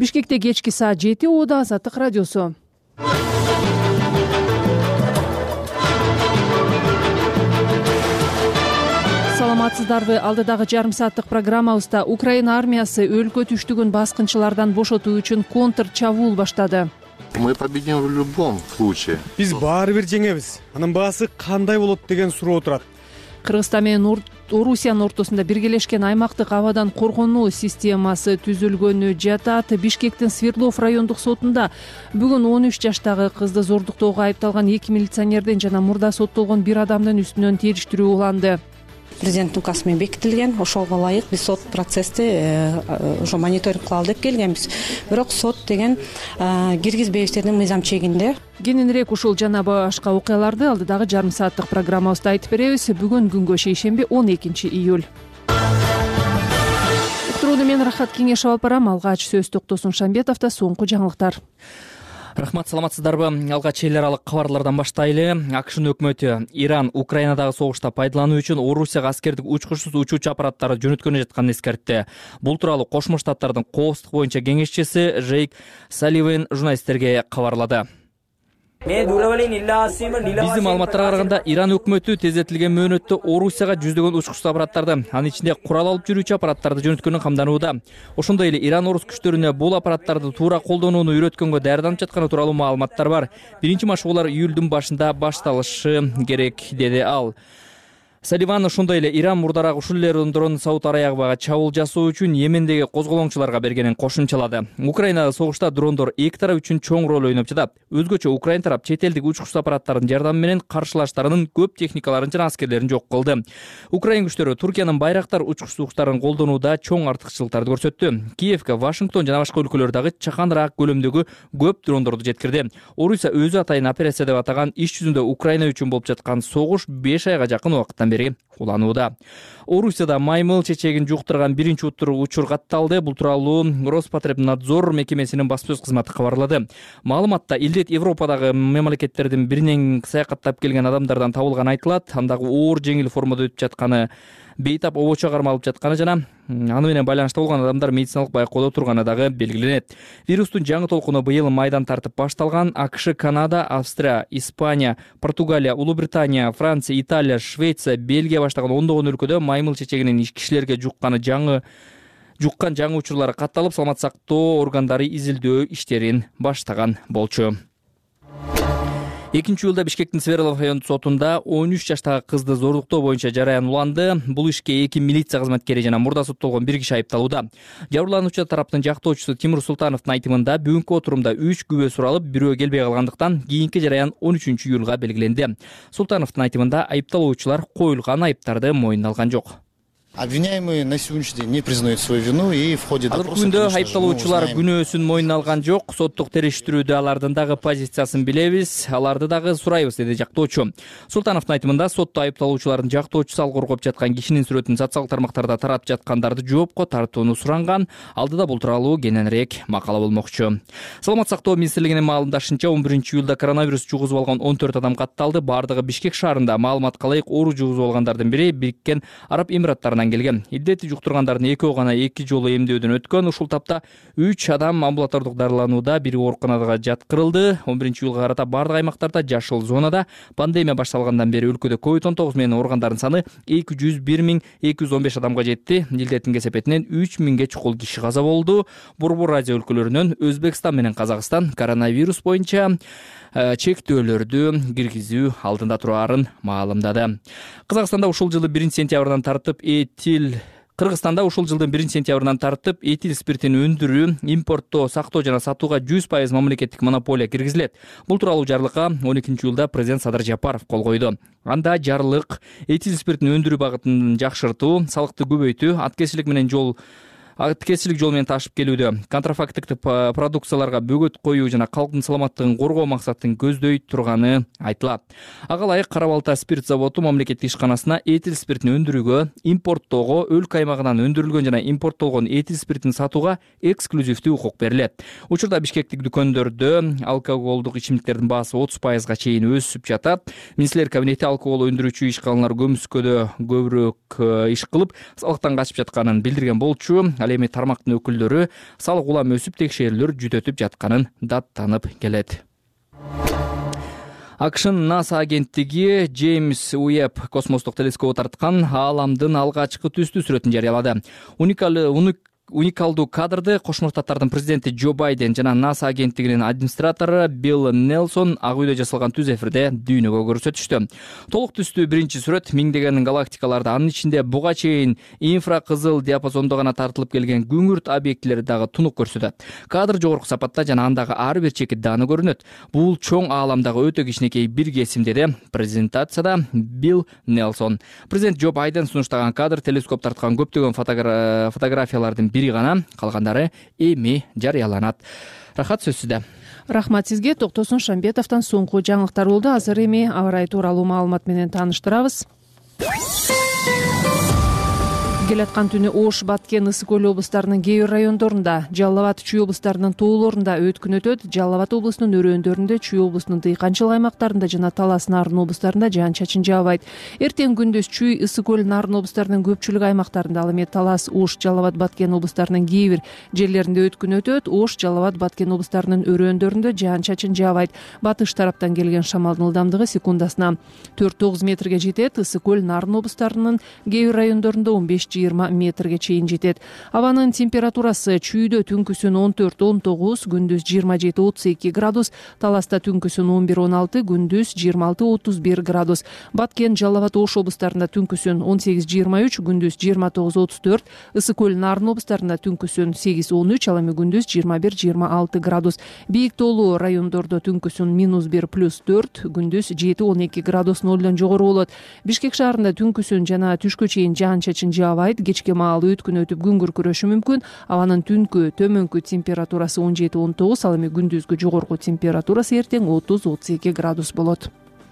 Бишкекте кечки саат 7 Оода Азаттык радиосу. Саламатсыздарбы? Алдыдагы жарым сааттык программабызда Украина армиясы өлкө түштүгүн баскынчылардан бошотуу үчүн контр чабуул баштады. Мы победим в любом случае. Биз баары бир жеңебиз. Анын баасы кандай болот деген суроо турат. Кыргызстан менен Орусиянын ортосунда биргелешкен аймактык абадан коргонуу системасы түзүлгөнү жатат. Бишкектин Свердлов райондук сотунда бүгүн 13 жаштагы кызды зордуктоого айыпталган 2 милиционерден жана мурда соттолгон бир адамдын үстүнөн териштирүү уланды. Президент указ менен бекитилген, ошого ылайык биз сот процессти ошо мониторинг кылалы деп келгенбиз. Бирок сот деген киргизбейбиздердин мыйзам чегинде. Кененирээк ушул жана башка окуяларды алдыдагы жарым сааттык программабызда айтып беребиз. Бүгүн күнгө шейшемби 12 июль. Уктурууну мен Рахат Кеңешов алып барам. Алгач сөз Токтосун Шамбетовдо соңку жаңылыктар. Рахмат, саламатсыздарбы? Алгач эл аралык кабарлардан баштайлы. АКШнын өкмөтү Иран Украинадагы согушта пайдалануу үчүн Орусияга аскердик учкучсуз учуучу аппараттары жөнөткөнү жатканын эскертти. Бул тууралуу Кошмо Штаттардын коопсуздук боюнча кеңешчиси Джейк Салливан журналисттерге кабарлады. Биздин маалыматтарга караганда Иран өкмөтү тездетилген мөөнөттө Орусияга жүздөгөн учкучсуз аппараттарды, анын ичинде курал алып жүрүүчү аппараттарды жөнөткөнү камданууда. Ошондой эле Иран орус күчтөрүнө бул аппараттарды туура колдонууну үйрөткөнгө даярданып жатканы тууралуу маалыматтар бар. Биринчи машыгуулар июлдун башында башталышы керек, деди ал. Салливан ошондой эле Иран мурдараак ушул эле дронду Сауд Арабияга чабуул жасоо үчүн Йемендеги козголоңчуларга бергенин кошумчалады. Украинадагы согушта дрондор эки тарап үчүн чоң роль ойноп жатат. Өзгөчө Украин тарап чет элдик учкучсуз аппараттардын жардамы менен каршылаштарынын көп техникаларын жана аскерлерин жок кылды. Украин күчтөрү Туркиянын Байрактар учкучсуздуктарын колдонууда чоң артыкчылыктарды көрсөттү. Киевге Вашингтон жана башка өлкөлөрдөгү чаканыраак көлөмдөгү көп дрондорду жеткирди. Орусия өзү атайын операция деп атаган иш жүзүндө Украина үчүн болуп жаткан согуш 5 айга жакын убакыттан бери уланууда. Орусияда маймыл чечегин жуктурган биринчи учур катталды. Бул тууралуу Роспотребнадзор мекемесинин баспасөз кызматы кабарлады. Маалыматта илдет Европадагы мамлекеттердин биринен саякаттап келген адамдардан табылганы айтылат. Андагы оор жеңил формада өтүп жатканы, бейтап обочо кармалып жатканы жана аны менен байланышта болгон адамдар медициналык байкоодо турганы дагы белгиленет. Вирустун жаңы толкуну быйыл майдан тартып башталган. АКШ, Канада, Австрия, Испания, Португалия, Улуу Британия, Франция, Италия, Швеция, Бельгия баштаган ондогон өлкөдө маймыл чечегинин кишилерге жуккан жаңы учурлары катталып, саламат сактоо органдары изилдөө иштерин баштаган болчу. 2-июлда Бишкектин Свердлов райондук сотунда 13 жаштагы кызды зордуктоо боюнча жараян уланды. Бул ишке 2 милиция кызматкери жана мурда соттолгон бир киши айыпталууда. Жабырлануучу тараптын жактоочусу Тимур Султановдун айтымында бүгүнкү отурумда 3 күбө суралып, бирөө келбей калгандыктан кийинки жараян 13 июлга белгиленди. Султановдун айтымында айыпталуучулар коюлган айыптарды мойнуна алган жок. Обвиняемые на сегодняшний день не признают свою вину и в ходе допроса... Күндө айыпталуучулар күнөөсүн мойнуна алган жок. Соттук териштирүүдө алардын дагы позициясын билебиз, аларды дагы сурайбыз, деди жактоочу. Султановдун айтымында сотто айыпталуучулардын жактоочусу ал коргоп жаткан кишинин сүрөтүн социалдык тармактарда таратып жаткандарды жоопко тартууну суранган. Алдыда бул тууралуу кененирээк макала болмокчу. Саламат сактоо министрлигинин маалымдашынча 11 июлда коронавирус жугузуп алган 14 адам катталды. Бардыгы Бишкек шаарында. Маалыматка ылайык, оору жугузуп алгандардын бири Бириккен Араб Эмираттарынан келген. Илдети жуктургандардын экөө гана 2 жолу эмдөөдөн өткөн. Ушул тапта 3 адам амбулатордук дарыланууда, бири ооруканага жаткырылды. 11 июлга карата бардык аймактарда жашыл зонада. Пандемия башталгандан бери өлкөдө COVID-19 менен ооругандардын саны 201.215 адамга жетти. Илдеттин кесепетинен 3000ге чукул киши каза болду. Борбор Азия өлкөлөрүнөн Өзбекстан менен Казакстан коронавирус боюнча чектөөлөрдү киргизүү алдында турарын маалымдады. Кыргызстанда ушул жылдын 1-сентябрынан тартып этил спиртин өндүрүү, импорттоо, сактоо жана сатууга 100% мамлекеттик монополия киргизилет. Бул тууралуу жарлыкка 12 июлда президент Садыр Жапаров кол койду. Анда жарлык этил спиртин өндүрүү багытын жакшыртуу, салыкты көбөйтүү, аткезчилик жол менен ташып келүүдө, контрафактык продукцияларга бөгөт коюу жана калктын саламаттыгын коргоо максатын көздөй турганы айтылат. Ага ылайык Кара Балта спирт заводу мамлекеттик ишканасына этил спиртин өндүрүүгө, импорттоого, өлкө аймагынан өндүрүлгөн жана импорттолгон этил спиртин сатууга эксклюзивдүү укук берилет. Учурда Бишкектик дүкөндөрдө алкоголдук ичимдиктердин баасы 30%га чейин өсүп жатат. Министрлер кабинети алкогол өндүрүүчү ишканалар көмүскөдө көбүрөөк иш кылып, салыктан качып жатканын билдирген болчу. Ал ал эми тармактын өкүлдөрү салык улам өсүп текшерүүлөр жүтөтүп жатканын даттанып келет. АКШнын НАСА агенттиги Джеймс Уэбб космостук телескопу тарткан ааламдын алгачкы түстүү сүрөтүн жарыялады. Уникалдуу кадрды Кошмо Штаттардын президенти Джо Байден жана НАСА агенттигинин администратору Билл Нелсон ак үйдө жасалган түз эфирде дүйнөгө көрсөтүштү. Толук түстүү биринчи сүрөт миңдеген галактикаларды, анын ичинде буга чейин инфракызыл диапазондо гана тартылып келген күңүрт объектилерди дагы тунук көрсөтөт. Кадр жогорку сапатта жана андагы ар бир чекит дааны көрүнөт. Бул чоң ааламдагы өтө кичинекей бир кесим, деди презентацияда Билл Нелсон. Президент Джо Байден сунуштаган кадр телескоп тарткан көптөгөн фотографиялардын бири гана, калгандары эми жарыяланат. Рахат, сөз сизде. Рахмат сизге. Токтосун Шамбетовдон соңку жаңылыктар болду. Азыр эми аба ырайы тууралуу маалымат менен тааныштырабыз. Келаткан түнү Ош, Баткен, Ысык көл облустарынын кээ бир райондорунда, Жалал Абад, Чүй облустарынын тоолорунда өткүн өтөт. Жалал Абад облусунун өрөөндөрүндө, Чүй облусунун дыйканчылык аймактарында жана Талас, Нарын облустарында жаан-чачын жаабайт. Эртең күндүз Чүй, Ысык көл, Нарын облустарынын көпчүлүк аймактарында, ал эми Талас, Ош, Жалал Абад, Баткен облустарынын кээ бир жерлеринде өткүн өтөт. Ош, Жалал Абад, Баткен облустарынын өрөөндөрүндө жаан-чачын жаабайт. Батыш тараптан келген шамалдын ылдамдыгы секундасына 4-9 метрге жетет. Ысык көл, Нарын облустарынын кээ бир райондорунда 15-20 метрге чейин жетет. Абанын температурасы Чүйдө түнкүсүн 14-19, күндүз 27-32 градус, Таласта түнкүсүн 11-16, күндүз 26-31 градус. Баткен, Жалал Абад, Ош облустарында түнкүсүн 18-23, күндүз 29-34, Ысык көл, Нарын облустарында түнкүсүн 8-13, ал эми күндүз 21-26 градус. Бийик тоолуу райондордо түнкүсүн -1 + 4, күндүз 7-12 градус нолдон жогору болот. Бишкек шаарында түнкүсүн жана түшкө чейин жаан-чачын жаабайт. Кечке маал өткүн өтүп күн күркүрөшү мүмкүн. Абанын түнкү төмөнкү температурасы 17-19, ал эми күндүзгү жогорку температурасы эртең 30-32 градус болот.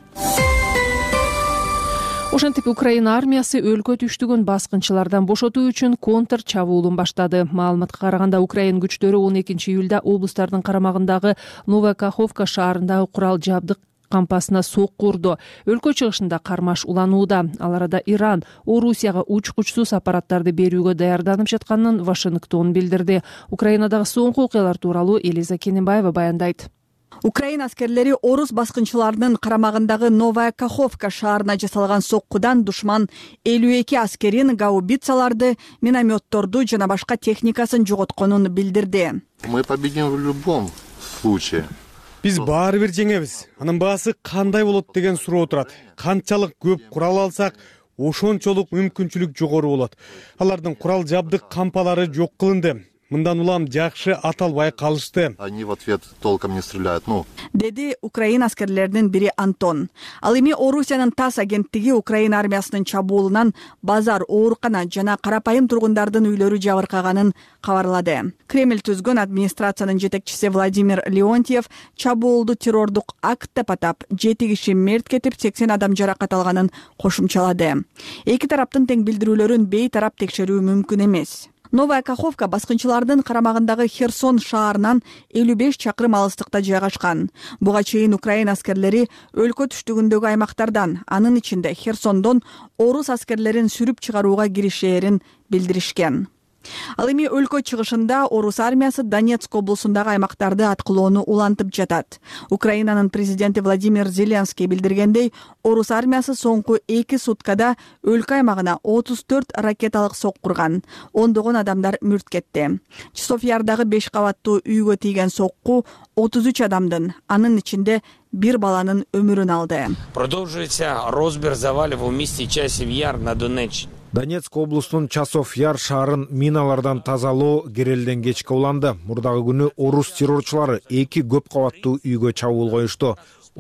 Ошентип Украина армиясы өлкө түштүгүн баскынчылардан бошотуу үчүн контр чабуулун баштады. Маалыматка караганда, Украин күчтөрү 12 июлда облустардын карамагындагы Новая Каховка шаарындагы курал жабдык кампасына сокку урду. Өлкө чыгышында кармаш уланууда. Ал арада Иран Орусияга учкучсуз аппараттарды берүүгө даярданып жатканын Вашингтон билдирди. Украинадагы соңку окуялар тууралуу Элиза Кененбаева баяндайт. Украина аскерлери орус баскынчыларынын карамагындагы Новая Каховка шаарына жасалган соккудан душман 52 аскерин, гаубицаларды, минометторду жана башка техникасын жоготконун билдирди. Мы победим в любом случае. Биз баары бир жеңебиз. Анын баасы кандай болот деген суроо турат. Канчалык көп курал алсак, ошончолук мүмкүнчүлүк жогору болот. Алардын курал жабдык кампалары жок кылынды. Мындан улам жакшы аталбай калышты. Они в ответ толком не стреляют. Деди Украина аскерлеринин бири Антон. Ал эми Орусиянын ТАСС агенттиги Украина армиясынын чабуулунан базар, оорукана жана карапайым тургундардын үйлөрү жабыркаганын кабарлады. Кремль түзгөн администрациянын жетекчиси Владимир Леонтьев чабуулду террордук акт деп атап, 7 киши мерт кетип, 80 адам жаракат алганын кошумчалады. Эки тараптын тең билдирүүлөрүн бейтарап текшерүү мүмкүн эмес. Новая Каховка баскынчылардын карамагындагы Херсон шаарынан 55 чакырым алыстыкта жайгашкан. Буга чейин Украина аскерлери өлкө түштүгүндөгү аймактардан, анын ичинде Херсондон орус аскерлерин сүрүп чыгарууга киришээрин билдиришкен. Ал эми өлкө чыгышында орус армиясы Донецк облусундагы аймактарды аткылоону улантып жатат. Украинанын президенти Владимир Зеленский билдиргендей, орус армиясы соңку 2 суткада өлкө аймагына 34 ракеталык соккурган. Ондогон адамдар мүрт кетти. Часовьярдагы 5 кабаттуу үйгө тийген сокку 33 адамдын, анын ичинде бир баланын өмүрүн алды. Продолжуется розбир завалов у месте Часов-Яр на Донеччине. Донецк облусунун Часов-Яр шаарын миналардан тазалоо керелден кечке уланды. Мурдагы күнү орус террорчулары 2 көп кабаттуу үйгө чабуул коюшту.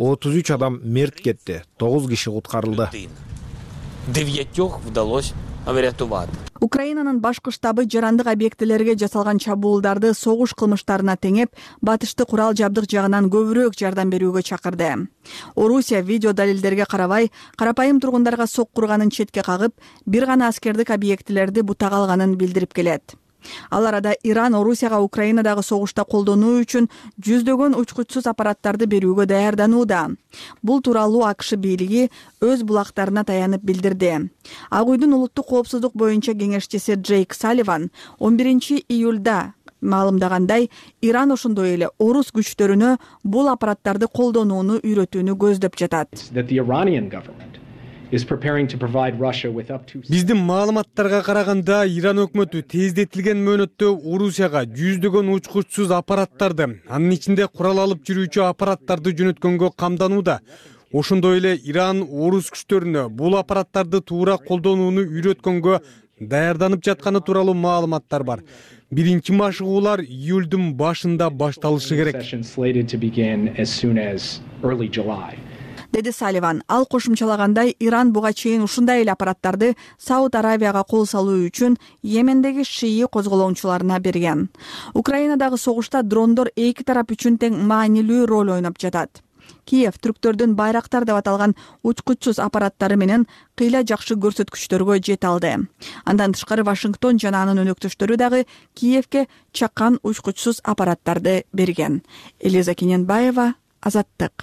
33 адам мерт кетти, 9 киши куткарылды. 9 удалось врятовать. Украинанын башкы штабы жарандык объектилерге жасалган чабуулдарды согуш кылмыштарына теңеп, батышты курал жабдык жагынан көбүрөөк жардам берүүгө чакырды. Орусия видео далилдерге карабай, карапайым тургундарга соккурганын четке кагып, бир гана аскердик объектилерди бутага алганын билдирип келет. Ал арада Иран Орусияга Украинадагы согушта колдонуу үчүн жүздөгөн учкучсуз аппараттарды берүүгө даярданууда. Бул тууралуу АКШ бийлиги өз булактарына таянып билдирди. Ак үйдүн улуттук коопсуздук боюнча кеңешчиси Джейк Салливан 11 июлда маалымдагандай, Иран ошондой эле орус күчтөрүнө бул аппараттарды колдонууну үйрөтүүнү көздөп жатат. Биздин маалыматтарга караганда Иран өкмөтү тездетилген мөөнөттө Орусияга жүздөгөн учкучсуз аппараттарды, анын ичинде курал алып жүрүүчү аппараттарды жөнөткөнгө камданууда. Ошондой эле Иран орус күчтөрүнө бул аппараттарды туура колдонууну үйрөткөнгө даярданып жатканы тууралуу маалыматтар бар. Биринчи машыгуулар июлдун башында башталышы керек, деди Салливан. Ал кошумчалагандай, Иран буга чейин ушундай эле аппараттарды Сауд Аравияга кол салуу үчүн Йемендеги шии козголоочуларына берген. Украинадагы согушта дрондор эки тарап үчүн тең маанилүү роль ойноп жатат. Киев түрктөрдүн байрактар деп аталган учкучсуз аппараттары менен кыйла жакшы көрсөткүчтөргө жете алды. Андан тышкары Вашингтон жана анын өнөктөштөрү дагы Киевке чакан учкучсуз аппараттарды берген. Элиза Кененбаева, Азаттык.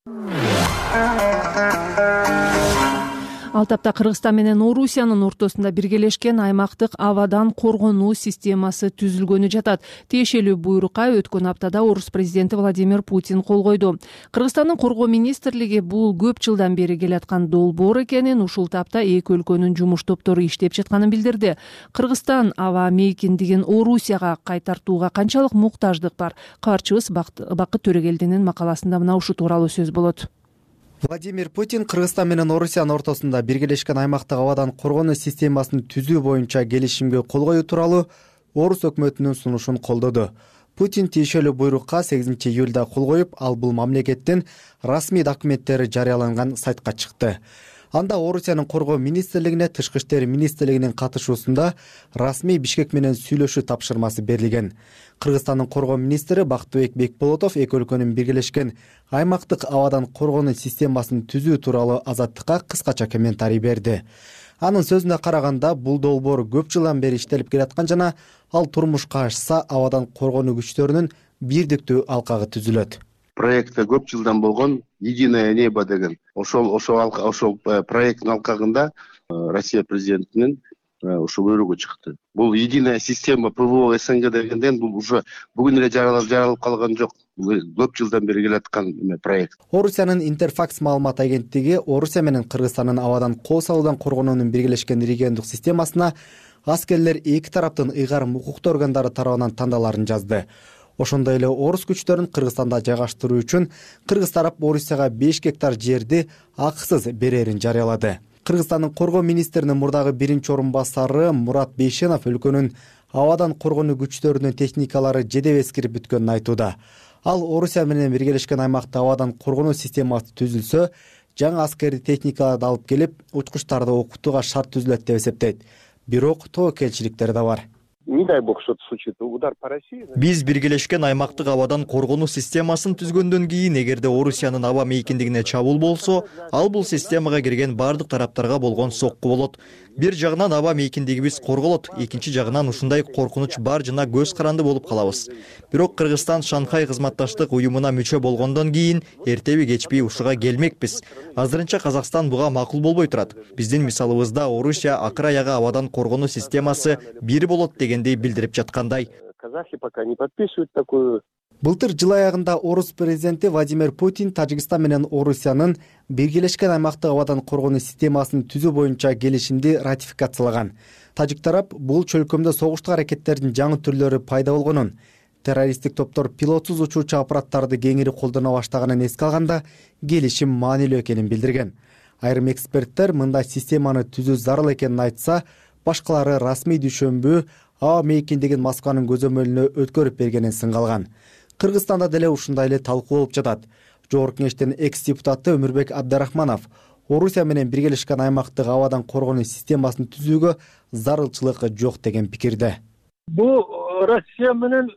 Ал тапта Кыргызстан менен Орусиянын ортосунда биргелешкен аймактык абадан коргонуу системасы түзүлгөнү жатат. Тиешелүү буйрукка өткөн аптада Орус президенти Владимир Путин кол койду. Кыргызстандын коргоо министрлиги бул көп жылдан бери келаткан долбоор экенин, ушул тапта эки өлкөнүн жумуш топтору иштеп жатканын билдирди. Кыргызстан аба мейкиндигин Орусияга кайтартууга канчалык муктаждык бар? Кабарчыбыз Бакыт Төрөгелдинин макаласында мына ушу тууралуу сөз болот. Владимир Путин Кыргызстан менен Орусиянын ортосунда биргелешкен аймактык абадан коргонуу системасын түзүү боюнча келишимге кол коюу тууралуу Орус өкмөтүнүн сунушун колдоду. Путин тиешелүү буйрукка 8 июлда кол коюп, ал бул мамлекеттин расмий документтери жарыяланган сайтка чыкты. Анда Орусиянын коргоо министрлигине Тышкы иштер министрлигинин катышуусунда расмий Бишкек менен сүйлөшүү тапшырмасы берилген. Кыргызстандын коргоо министри Бактыбек Бекболотов эки өлкөнүн биргелешкен аймактык абадан коргонуу системасын түзүү тууралуу Азаттыкка кыскача комментарий берди. Анын сөзүнө караганда, бул долбоор көп жылдан бери иштелип келаткан жана ал турмушка ашса абадан коргонуу күчтөрүнүн бирдиктүү алкагы түзүлөт. Проекты көп жылдан болгон «Единое небо» деген. Ошол проекттин алкагында Россия президентинин ушу буйругу чыкты. Бул единая система ПВО СНГ дегенден бул уже бүгүн эле жаралып калган жок. Көп жылдан бери келаткан проект. Орусиянын Интерфакс маалымат агенттиги Орусия менен Кыргызстандын абадан кол салуудан коргонуунун биргелешкен региондук системасына аскерлер эки тараптын ыйгарым укуктуу органдары тарабынан тандаларын жазды. Ошондой эле орус күчтөрүн Кыргызстанда жайгаштыруу үчүн Кыргыз тарап Орусияга 5 гектар жерди акысыз берерин жарыялады. Кыргызстандын коргоо министринин мурдагы биринчи орун басары Мурат Бейшенов өлкөнүн абадан коргонуу күчтөрүнүн техникалары жедеп эскирип бүткөнүн айтууда. Ал Орусия менен биргелешкен аймакта абадан коргонуу системасы түзүлсө, жаңы аскердик техникаларды алып келип, учкучтарды окутууга шарт түзүлөт деп эсептейт. Бирок тобокелчиликтер да бар. Не дай бог что-то случится, удар по России. Биз биргелешкен аймактык абадан коргонуу системасын түзгөндөн кийин, эгерде Орусиянын аба мейкиндигине чабуул болсо, ал бул системага кирген бардык тараптарга болгон сокку болот. Бир жагынан аба мейкиндигибиз корголот, экинчи жагынан ушундай коркунуч бар жана көз каранды болуп калабыз. Бирок Кыргызстан Шанхай кызматташтык уюмуна мүчө болгондон кийин эртеби кечпей ушуга келмекпиз. Азырынча Казакстан буга макул болбой турат. Биздин мисалыбызда Орусия акыр аягы абадан коргонуу системасы бир болот дегендей билдирип жаткандай. Казахи пока не подписывают такую. Былтыр жыл аягында Орус президенти Владимир Путин Тажикстан менен Орусиянын биргелешкен аймактык абадан коргонуу системасын түзүү боюнча келишимди ратификациялаган. Тажик тарап бул чөлкөмдө согуштук аракеттердин жаңы түрлөрү пайда болгонун, террористтик топтор пилотсуз учуучу аппараттарды кеңири колдоно баштаганын эске алганда келишим маанилүү экенин билдирген. Айрым эксперттер мындай системаны түзүү зарыл экенин айтса, башкалары расмий түшүнбүү аба мейкиндигин Москванын көзөмөлүнө өткөрүп бергенин сынгалган. Кыргызстанда деле ушундай эле талкуу болуп жатат. Жогорку кеңештин экс-депутаты Өмүрбек Абдарахманов Орусия менен биргелешкен аймактык абадан коргонуу системасын түзүүгө зарылчылык жок деген пикирде. Бул Россия менен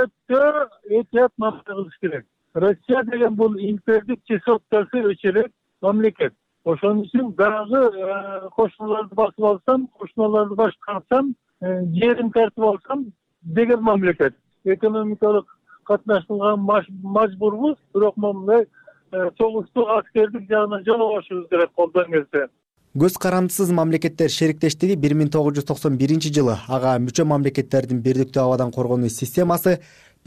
өтө этият мамлекет керек. Россия деген бул импердик чесоттасы өчөлөк мамлекет. Ошон үчүн дагы кошуналарды басып алсам, кошуналарды башкарсам, жерин тартып алсам деген мамлекет. Экономикалык катнаштырууга мажбурбуз, бирок мындай согуштук аскердик жагынан жолобошубуз керек колдон келсе. Көз карандысыз мамлекеттер шериктештиги 1991 ага мүчө мамлекеттердин бирдиктүү абадан коргонуу системасы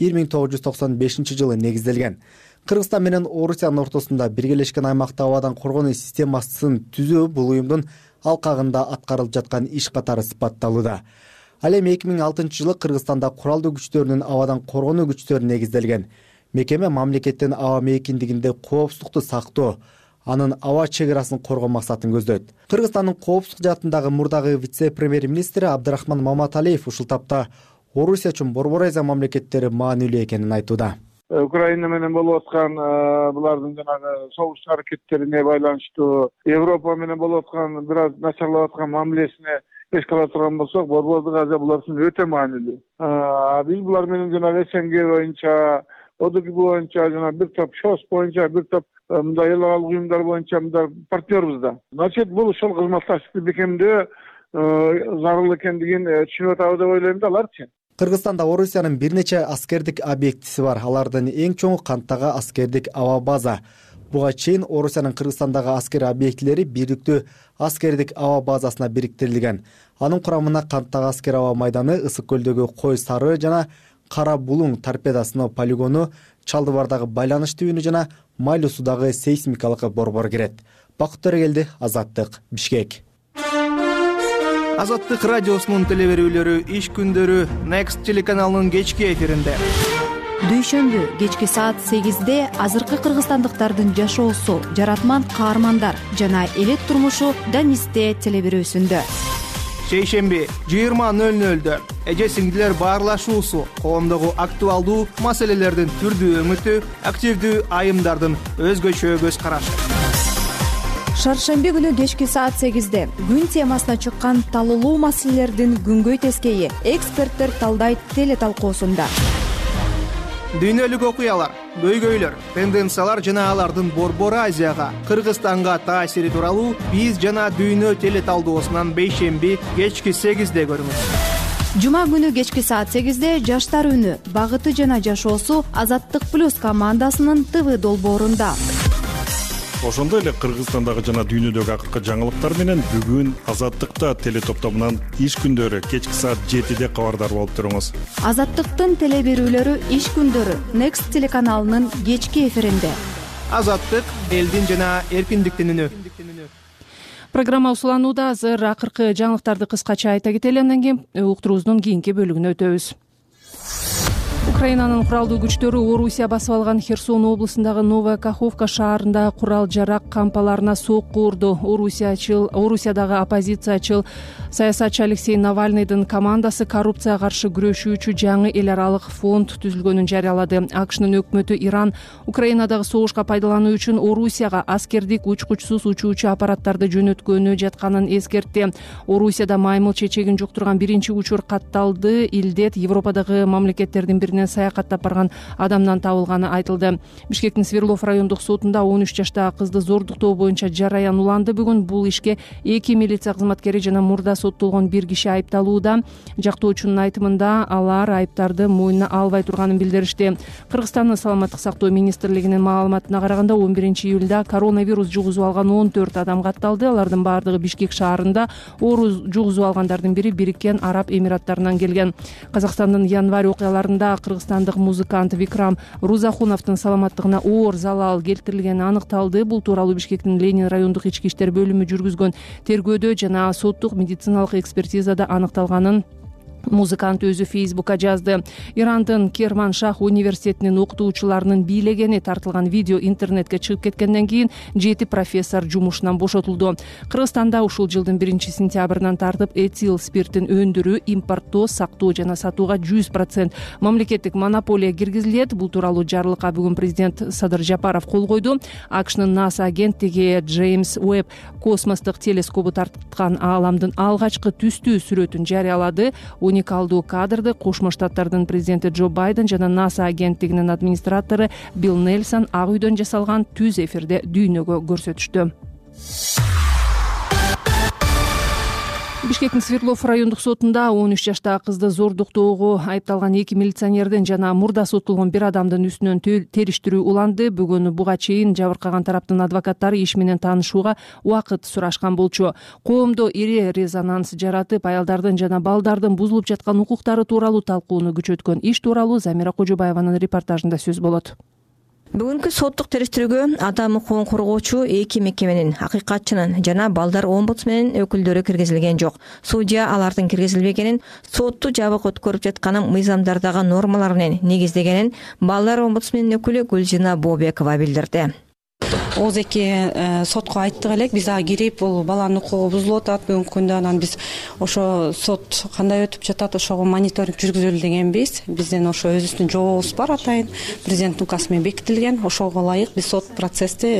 1995 жылы негизделген. Кыргызстан менен Орусиянын ортосунда биргелешкен аймакта абадан коргонуу системасын түзүү бул уюмдун алкагында аткарылып жаткан иш катары сыпатталууда. Ал эми 2006 жылы Кыргызстанда куралдуу күчтөрүнүн абадан коргонуу күчтөрү негизделген. Мекеме мамлекеттин аба мейкиндигинде коопсуздукту сактоо, анын аба чек арасын коргоо максатын көздөйт. Кыргызстандын коопсуздук жаатындагы мурдагы вице-премьер-министри Абдрахман Маматалиев ушул тапта Орусия үчүн Борбор Азия мамлекеттери маанилүү экенин айтууда. Украина менен болуп аткан булардын жанагы согуш аракеттерине байланыштуу, Европа менен болуп аткан бир аз начарлап аткан мамилесине эске ала турган болсок, Борбордук Азия булар үчүн өтө маанилүү. Биз булар менен жанагы СНГ боюнча, ОДКБ боюнча, жана бир топ ШОС боюнча, бир топ мындай эл аралык уюмдар боюнча мындай партнербуз да. Значит, бул ошол кызматташтыкты бекемдөө зарыл экендигин түшүнүп атабыз деп ойлойм да аларчы. Кыргызстанда Орусиянын бир нече аскердик объектиси бар. Алардын эң чоңу Канттагы аскердик аба база. Буга чейин Орусиянын Кыргызстандагы аскер объектилери бирдиктүү аскердик аба базасына бириктирилген. Анын курамына Канттагы аскер аба майданы, Ысык көлдөгү Кой Сары жана Кара Булуң торпеда сыноо полигону, Чалдыбардагы байланыш түбүнү жана Майлуу суудагы сейсмикалык борбор кирет. Бакыт Төрөгелди, Азаттык, Бишкек. Азаттык радиосунун телеберүүлөрү иш күндөрү Next телеканалынын кечки эфиринде. Дүйшөмбү кечки саат 8-де азыркы кыргызстандыктардын жашоосу, жаратман каармандар жана элет турмушу Данисте телеберүүсүндө. Шейшемби 20:00-дө эже сиңдилер баарлашуусу, коомдогу актуалдуу маселелердин түрдүү өңүтү, активдүү айымдардын өзгөчө көз карашы. Шаршемби күнү кечки саат 8-де күн темасына чыккан талуулуу маселелердин күнгөй тескейи эксперттер талдайт телеталкуусунда. Дүйнөлүк окуялар, көйгөйлөр, тенденциялар жана алардын Борбор Азияга, Кыргызстанга таасири тууралуу биз жана дүйнө телеталдоосунан бейшемби кечки 8-де көрүңүз. Жума күнү кечки саат 8-де жаштар үнү, багыты жана жашоосу Азаттык плюс командасынын ТВ долбоорунда. Ошондой эле Кыргызстандагы жана дүйнөдөгү акыркы жаңылыктар менен бүгүн Азаттыкта телетоптомунан иш күндөрү кечки саат 7-де кабардар болуп туруңуз. Азаттыктын телеберүүлөрү иш күндөрү Next телеканалынын кечки эфиринде. Азаттык элдин жана эркиндиктин үнү. Программа усуланууда. Азыр акыркы жаңылыктарды кыскача айта кетели, андан кийин уктуруубуздун кийинки бөлүгүнө өтөбүз. Украинанын куралдуу күчтөрү Орусия басып алган Херсон облусундагы Новая Каховка шаарында курал жарак кампаларына сокку урду. Орусиядагы оппозициячыл саясатчы Алексей Навальныйдын командасы коррупцияга каршы күрөшүүчү жаңы эл аралык фонд түзүлгөнүн жарыялады. АКШнын өкмөтү Иран Украинадагы согушка пайдалануу үчүн Орусияга аскердик учкучсуз учуучу аппараттарды жөнөткөнү жатканын эскертти. Орусияда маймыл чечегин жуктурган биринчи учур катталды. Илдет Европадагы мамлекеттердин биринен саякаттап барган адамдан табылганы айтылды. Бишкектин Сверлов райондук сотунда 13 жаштагы кызды зордуктоо боюнча жараян уланды. Бүгүн бул ишке 2 милиция кызматкери жана мурда соттолгон бир киши айыпталууда. Жактоочунун айтымында алар айыптарды мойнуна албай турганын билдиришти. Кыргызстандын саламаттык сактоо министрлигинин маалыматына караганда 11-июлда коронавирус жугузуп алган 14 адам катталды. Алардын баардыгы Бишкек шаарында. Оору жугузуп алгандардын бири Бириккен Араб Эмираттарынан келген. Казакстандын январь окуяларында кыргызстандык музыкант Викрам Рузахуновдун саламаттыгына оор залал келтирилгени аныкталды. Бул тууралуу Бишкектин Ленин райондук ички иштер бөлүмү жүргүзгөн тергөөдө жана соттук медициналык экспертизада аныкталганын музыкант өзү Фейсбукка жазды. Ирандын Керманшах университетинин окутуучуларынын бийлегени тартылган видео интернетке чыгып кеткенден кийин 7 профессор жумушунан бошотулду. Кыргызстанда ушул жылдын 1-сентябрынан тартып этил спиртин өндүрүү, импорттоо, сактоо жана сатууга 100% мамлекеттик монополия киргизилет. Бул тууралуу жарлыкка бүгүн президент Садыр Жапаров кол койду. АКШнын НАСА агенттиги Джеймс Уэбб космостук телескопу тарткан ааламдын алгачкы түстүү сүрөтүн жарыялады. Уникалдуу кадрды Кошмо Штаттардын президенти Джо Байден жана НАСА агенттигинин администратору Билл Нельсон ак үйдөн жасалган түз эфирде дүйнөгө көрсөтүштү. Бишкектин Свердлов райондук сотунда 13 жаштагы кызды зордуктоого айыпталган 2 милиционердин жана мурда соттолгон бир адамдын үстүнөн териштирүү уланды. Бүгүн буга чейин жабыркаган тараптын адвокаттары иш менен таанышууга убакыт сурашкан болчу. Коомдо ири резонанс жаратып, аялдардын жана балдардын бузулуп жаткан укуктары тууралуу талкууну күчөткөн. Иш тууралуу Замира Кожобаеванын репортажында сөз болот. Бүгүнкү соттук териштирүүгө адам укугун коргоочу 2 мекеменин, акыйкатчынын жана балдар омбудсменин өкүлдөрү киргизилген жок. Судья алардын киргизилбегенин, сотту жабык өткөрүп жатканын мыйзамдардагы нормалар менен негиздегенин балдар омбудсменин өкүлү Гүлжина Бобекова билдирди. Ооз-эки сотко айттык элек, биз ага кирип, бул баланын укугу бузулуп атат бүгүнкү күндө, анан биз ошо сот кандай өтүп жатат, ошого мониторинг жүргүзөлү дегенбиз. Бизден ошо өзүбүздүн жообубуз бар атайын, президенттин указы менен бекитилген. Ошого ылайык биз сот процессти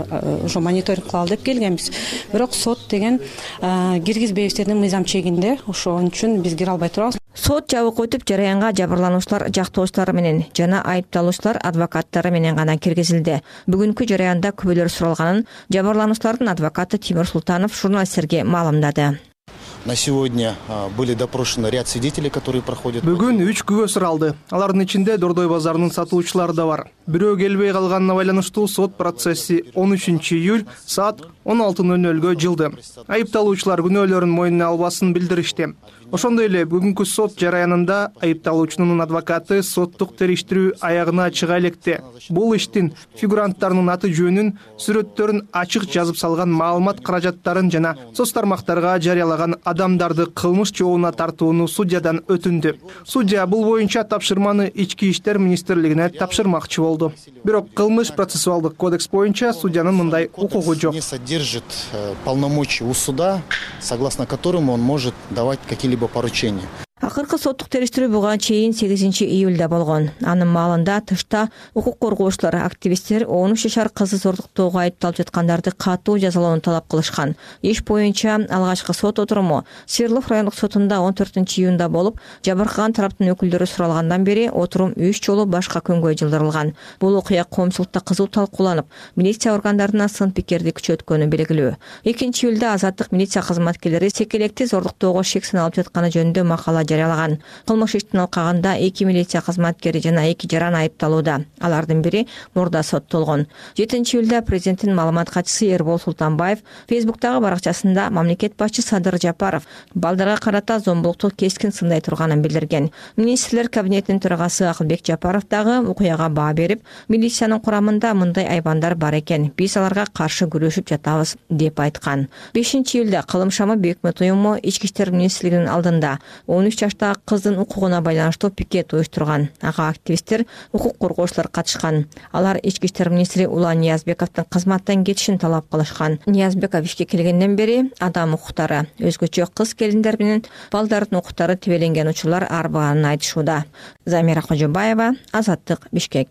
ошо мониторинг кылалы деп келгенбиз. Бирок сот деген киргизбейбиздердин мыйзам чегинде, ошон үчүн биз кире албай турабыз. Сот жабык өтүп, жараянга жабырлануучулар жактоочулары менен жана айыпталуучулар адвокаттары менен гана киргизилди. Бүгүнкү жараянда күбөлөр суралганын жабырлануучулардын адвокаты Тимур Султанов журналисттерге маалымдады. На сегодня были допрошены ряд свидетелей, которые проходят. Бүгүн 3 күбө суралды. Алардын ичинде Дордой базарынын сатуучулары да бар. Бирөө келбей калганына байланыштуу сот процесси 13 июль саат 16:00 жылды. Айыпталуучулар күнөөлөрүн мойнуна албасын билдиришти. Ошондой эле бүгүнкү сот жараянында айыпталуучунун адвокаты соттук териштирүү аягына чыга электе. Бул иштин фигуранттарынын аты жөнүн, сүрөттөрүн ачык жазып салган маалымат каражаттарын жана соц тармактарга жарыялаган адамдарды кылмыш жообуна тартууну судьядан өтүндү. Судья бул боюнча тапшырманы Ички иштер министрлигине тапшырмакчы болду. Бирок кылмыш процессуалдык кодекс боюнча судьянын мындай укугу жок. Не содержит полномочий у суда, согласно которым он может давать какие-либо поручения. Акыркы соттук териштирүү буга чейин 8 июлда болгон. Анын маалында тышта укук коргоочулар, активисттер 13 жашар кызды зордуктоого айыпталып жаткандарды катуу жазалоону талап кылышкан. Иш боюнча алгачкы сот отуруму Свердлов райондук сотунда 14 июнда болуп, жабыркаган тараптын өкүлдөрү суралгандан бери отурум 3 жолу башка күнгө жылдырылган. Бул окуя коомчулукта кызуу талкууланып, милиция органдарына сын пикирди күчөткөнү белгилүү. 2 июлда азаттык милиция кызматкерлери секелекти зордуктоого шексин алып жатканы жөнүндө макала жарыялаган. Кылмыш иштин алкагында 2 милиция кызматкери жана 2 жаран айыпталууда. Алардын бири мурда соттолгон. 7 июлда президенттин маалымат катчысы Эрбол Султанбаев Фейсбуктагы баракчасында мамлекет башчы Садыр Жапаров балдарга карата зомбулукту кескин сындай турганын билдирген. Министрлер кабинетинин төрагасы Акылбек Жапаров дагы окуяга баа берип, милициянын курамында мындай айбандар бар экен, биз аларга каршы күрөшүп жатабыз деп айткан. 5 июлда кылым шамы Бөкмөт уюму Ички иштер министрлигинин алдында 13 жаштагы кыздын укугуна байланыштуу пикет уюштурган. Ага активисттер, укук коргоочулар катышкан. Алар Ички иштер министри Улан Ниязбековдун кызматтан кетишин талап кылышкан. Ниязбеков ишке келгенден бери адам укуктары, өзгөчө кыз келиндер менен балдардын укуктары тебеленген учурлар арбаганын айтышууда. Замира Кожобаева, Азаттык, Бишкек.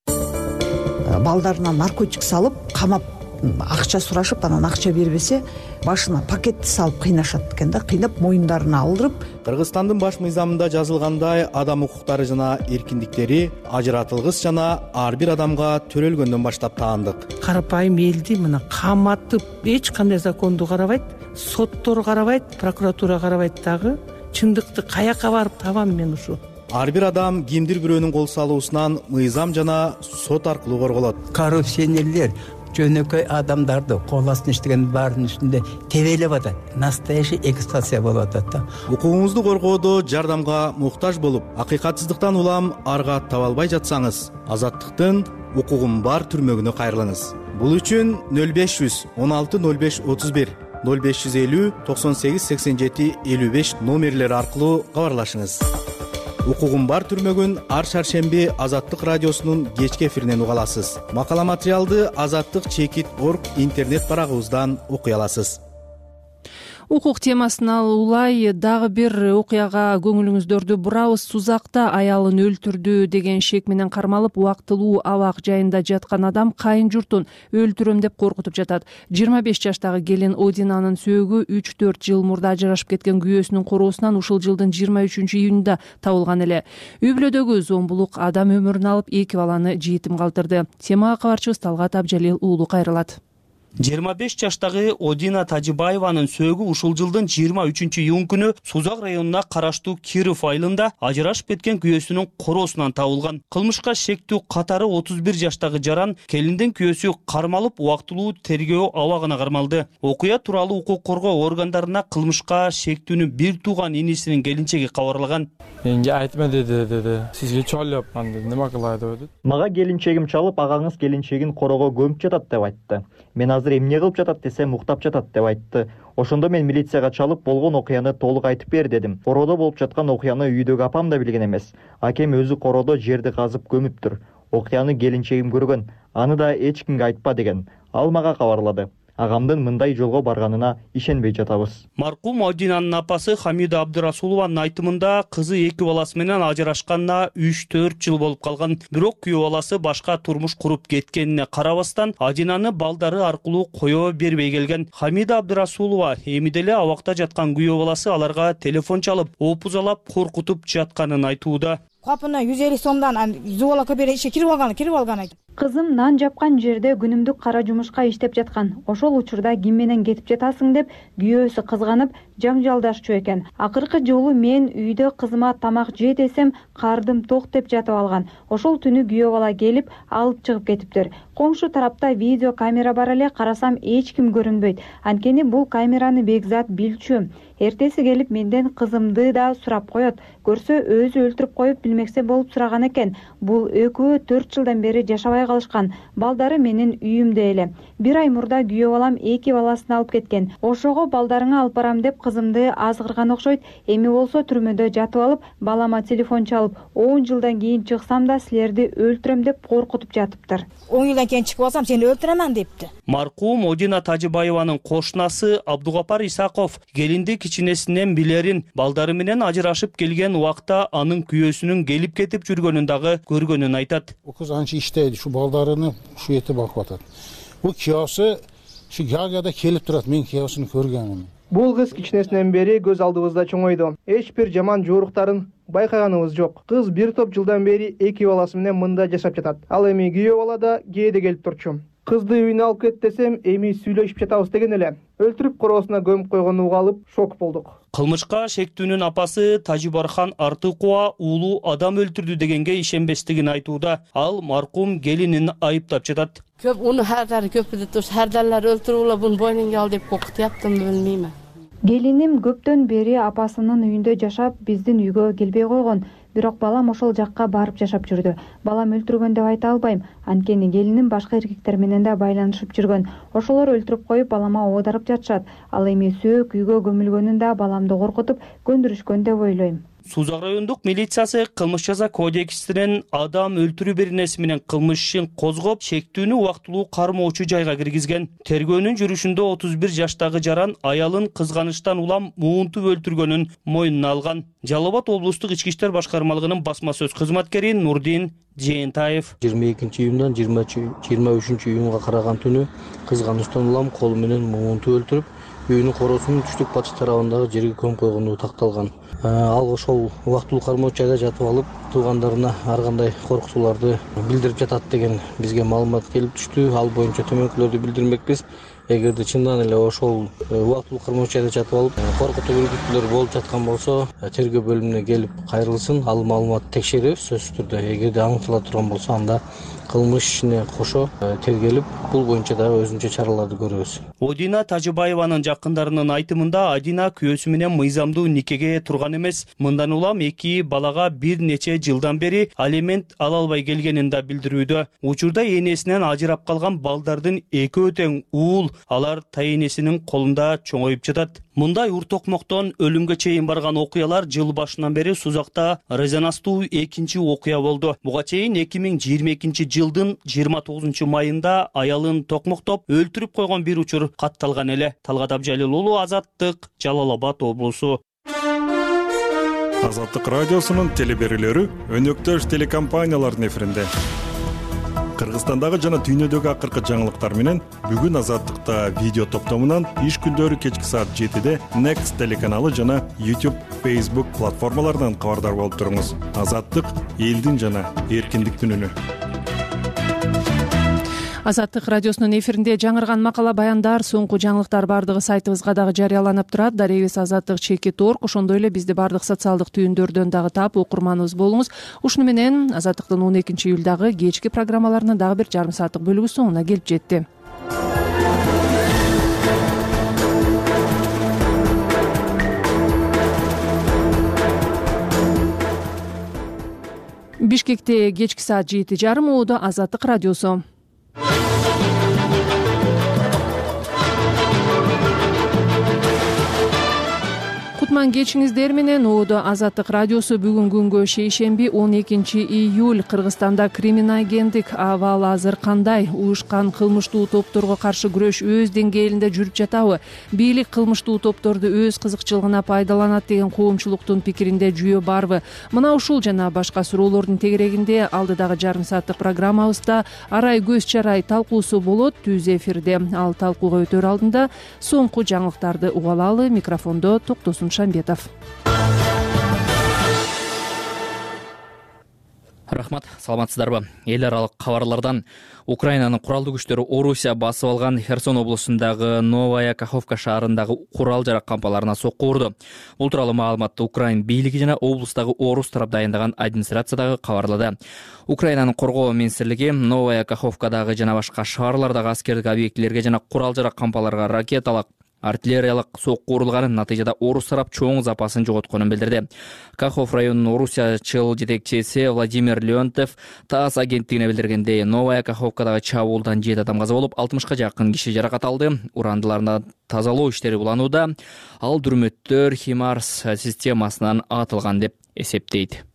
Балдарына наркотик салып, камап акча сурашып, анан акча бербесе, башына пакетти салып кыйнашат экен да, кыйнап моюндарына алдырып. Кыргызстандын баш мыйзамында жазылгандай, адам укуктары жана эркиндиктери ажыратылгыс жана ар бир адамга төрөлгөндөн баштап таандык. Карапайым элди мына каматып, эч кандай законду карабайт, соттор карабайт, прокуратура карабайт дагы. Чындыкты каяка барып табам мен ушу? Ар бир адам кимдир бирөөнүн кол салуусунан мыйзам жана сот аркылуу корголот. Коррупционерлер жөнөкөй адамдарды кол астына иштеген баардын үстүндө тебелеп атат. Настоящий эксплуатация болуп атат да. Укугуңузду коргоодо жардамга муктаж болуп, акыйкатсыздыктан улам арга таба албай жатсаңыз, Азаттыктын укугум бар түрмөгүнө кайрылыңыз. Бул үчүн 0500 16 05 31 0550 98 87 55 номерлери аркылуу кабарлашыңыз. Укугум бар түрмөгүн ар шаршемби Азаттык радиосунун кечки эфиринен уга аласыз. Макала материалды azattik.org интернет барагыбыздан окуй аласыз. Укук темасына улай дагы бир окуяга көңүлүңүздөрдү бурабыз. Сузакта аялын өлтүрдү деген шек менен кармалып, убактылуу абак жайында жаткан адам кайын журтун өлтүрөм деп коркутуп жатат. 25 жаштагы келин Одинанын сөөгү 3-4 жыл мурда ажырашып кеткен күйөөсүнүн короосунан ушул жылдын 23 июнунда табылган эле. Үй бүлөдөгү зомбулук адам өмүрүн алып, 2 баланы жетим калтырды. Темага кабарчыбыз Талгат Абжалил уулу кайрылат. 25 жаштагы Одина Тажибаеванын сөөгү ушул жылдын 23-июнь күнү Сузак районуна караштуу Киров айылында ажырашып кеткен күйөөсүнүн короосунан табылган. Кылмышка шектүү катары 31 жаштагы жаран келиндин күйөөсү кармалып, убактылуу тергөө абагына кармалды. Окуя тууралуу укук коргоо органдарына кылмышка шектүүнүн бир тууган инисинин келинчеги кабарлаган. Менге айтма деди. Сизге чалыпман деди. Неме кылайды деди. Мага келинчегим чалып, агаңыз келинчегин корого көмүп жатат деп айтты. Мен азыр эмне кылып жатат десем, уктап жатат деп айтты. Ошондо мен милицияга чалып, болгон окуяны толук айтып бер дедим. Короодо болуп жаткан окуяны үйдөгү апам да билген эмес. Акем өзү короодо жерди казып көмүптүр. Окуяны келинчегим көргөн. Аны да эч кимге айтпа деген. Ал мага кабарлады. Агамдын мындай жолго барганына ишенбей жатабыз. Маркум Одинанын апасы Хамида Абдырасулованын айтымында кызы 2 баласы менен ажырашканына 3-4 жыл болуп калган. Бирок күйөө баласы башка турмуш куруп кеткенине карабастан Одинаны балдары аркылуу коё бербей келген. Хамида Абдырасулова эми деле абакта жаткан күйөө баласы аларга телефон чалып, опузалап, коркутуп жатканын айтууда. Капына 150 сомдон зубалакка бере ишке кирип алган. Кызым нан жапкан жерде күнүмдүк кара жумушка иштеп жаткан. Ошол учурда ким менен кетип жатасың деп күйөөсү кызганып жаңжалдашчу экен. Акыркы жолу мен үйдө кызыма тамак же десем, кардым ток деп жатып алган. Ошол түнү күйөө бала келип алып чыгып кетиптир. Коңшу тарапта видео камера бар эле, карасам эч ким көрүнбөйт. Анткени бул камераны бекзат билчү. Эртеси келип менден кызымды да сурап коет. Көрсө өзү өлтүрүп коюп билмексе болуп сураган экен. Бул экөө 4 жылдан бери жашабай калышкан. Балдары менин үйүмдө эле. 1 ай мурда күйөө балам 2 баласын алып кеткен. Ошого балдарыңа алып барам деп кызымды азгырган окшойт. Эми болсо түрмөдө жатып алып, балама телефон чалып, 10 жылдан кийин чыксам да силерди өлтүрөм деп коркутуп жатыптыр. 10 жылдан кийин чыгып алсам сени өлтүрөмөн депти. Маркум Одина Тажибаеванын кошунасы Абдугапар Исаков келинди кичинесинен билерин, балдары менен ажырашып келген убакта анын күйөөсүнүн келип кетип жүргөнүн дагы көргөнүн айтат. Кыз анча иштейди, ушу балдарыны ушу жерде багып атат. Бул күйөөсү ушу Гагада келип турат, мен күйөөсүн көргөнмүн. Бул кыз кичинесинен бери көз алдыбызда чоңойду. Эч бир жаман жооруктарын байкаганыбыз жок. Кыз бир топ жылдан бери 2 баласы менен мында жашап жатат. Ал эми күйөө бала да кээде келип турчу. Кызды үйүнө алып кет десем, эми сүйлөшүп жатабыз деген эле. Өлтүрүп короосуна көмүп койгонун угалып, шок болдук. Кылмышка шектүүнүн апасы Тажибархан Артыкова уулу адам өлтүрдү дегенге ишенбестигин айтууда. Ал маркум келинин айыптап жатат. Көп уну хардары көпүдө туруш, хардарлар өлтүрүп бун бойнуңга ал деп коркутуптым, билмейм. Келиним көптөн бери апасынын үйүндө жашап, биздин үйгө келбей койгон. Бирок балам ошол жакка барып жашап жүрдү. Балам өлтүргөн деп айта албайм. Анткени келиним башка эркектер менен да байланышып жүргөн. Ошолор өлтүрүп коюп, балама оодарып жатышат. Ал эми сөөк үйгө көмүлгөнүн да баламды коркутуп көндүрүшкөн деп ойлойм. Сузак райондук милициясы кылмыш жаза кодексинин адам өлтүрүү беренеси менен кылмыш ишин козгоп, шектүүнү убактылуу кармоочу жайга киргизген. Тергөөнүн жүрүшүндө 31 жаштагы жаран аялын кызганычтан улам муунтуп өлтүргөнүн мойнуна алган. Жалал Абад облустук ички иштер башкармалыгынын басма сөз кызматкери Нурдин Жээнтаев 22-июндан 23-июнга караган түнү кызганычтан улам колу менен муунтуп өлтүрүп, үйүнүн короосунун түштүк батыш тарабындагы жерге көмүп койгону такталган. Ал ошол убактылуу кармоочу жайда жатып алып, туугандарына ар кандай коркутууларды билдирип жатат деген бизге маалымат келип түштү. Ал боюнча төмөнкүлөрдү билдирмекпиз. Эгерде чындан эле ошол убактылуу кармоочу жайда жатып алып, коркутуу үркүтүүлөр болуп жаткан болсо, тергөө бөлүмүнө келип кайрылсын. Ал маалыматты текшерип, сөзсүз түрдө эгерде аныктала турган болсо, анда кылмыш ишине кошо тергелип, бул боюнча дагы өзүнчө чараларды көрөбүз. Одина Тажибаеванын жакындарынын айтымында Одина күйөөсү менен мыйзамдуу никеге турган эмес. Мындан улам 2 балага бир нече жылдан бери алимент ала албай келгенин да билдирүүдө. Учурда энесинен ажырап калган балдардын экөө тең уул, алар тайенесинин колунда чоңоюп жатат. Мындай уртокмоктон өлүмгө чейин барган окуялар жыл башынан бери Сузакта резонанстуу экинчи окуя болду. Буга чейин 2022 жылдын 29 майында аялын токмоктоп өлтүрүп койгон бир учур катталган эле. Талгат Абжалил уулу, Азаттык, Жалал Абад облусу. Азаттык радиосунун телеберүүлөрү өнөктөш телекомпаниялардын эфиринде. Кыргызстандагы жана дүйнөдөгү акыркы жаңылыктар менен бүгүн Азаттыкта видео топтомунан иш күндөрү кечки саат 7-де Next телеканалы жана YouTube, Facebook платформаларынан кабардар болуп туруңуз. Азаттык — элдин жана эркиндиктин үнү. Азаттык радиосунун эфиринде жаңырган макала баяндар, соңку жаңылыктар бардыгы сайтыбызга дагы жарыяланып турат. Дарегибиз azattik.org. Ошондой эле бизди бардык социалдык түйүндөрдөн дагы таап окурманыбыз болуңуз. Ушуну менен Азаттыктын 12-июлдагы кечки программаларынын дагы бир жарым сааттык бөлүгү соңуна келип жетти. Бишкекте кечки саат 7:30 ууда Азаттык радиосу. Кутман кечиңиздер менен ууда Азаттык радиосу. Бүгүн күнгө шейшемби 12-июль. Кыргызстанда криминогендик абал азыр кандай? Уюшкан кылмыштуу топторго каршы күрөш өз деңгээлинде жүрүп жатабы? Бийлик кылмыштуу топторду өз кызыкчылыгына пайдаланат деген коомчулуктун пикиринде жүйө барбы? Мына ушул жана башка суроолордун тегерегинде алдыдагы жарым сааттык программабызда арай көз чарай талкуусу болот. Түз эфирде ал талкууга өтөр алдында соңку жаңылыктарды угалалы. Микрофондо Токтосун Шамбетов. Рахмат, саламатсыздарбы? Эл аралык кабарлардан Украинанын куралдуу күчтөрү Орусия басып алган Херсон облусундагы Новая Каховка шаарындагы курал жарак кампаларына сокку урду. Бул тууралуу маалыматты Украин бийлиги жана облустагы орус тарап дайындаган администрациядагы кабарлады. Украинанын коргоо министрлиги Новая Каховкадагы жана башка шаарлардагы аскердик объектилерге жана курал жарак кампаларга ракеталык, артиллериялык сокку урулганын, натыйжада орус тарап чоң запасын жоготконун билдирди. Кахов районунун орусиячыл жетекчиси Владимир Леонтьев ТАСС агенттигине билдиргендей, Новая Каховкадагы чабуулдан 7 адам каза болуп, 60га жакын киши жаракат алды. Урандыларына тазалоо иштери уланууда. Ал дүрмөттөр Химарс системасынан атылган деп эсептейт.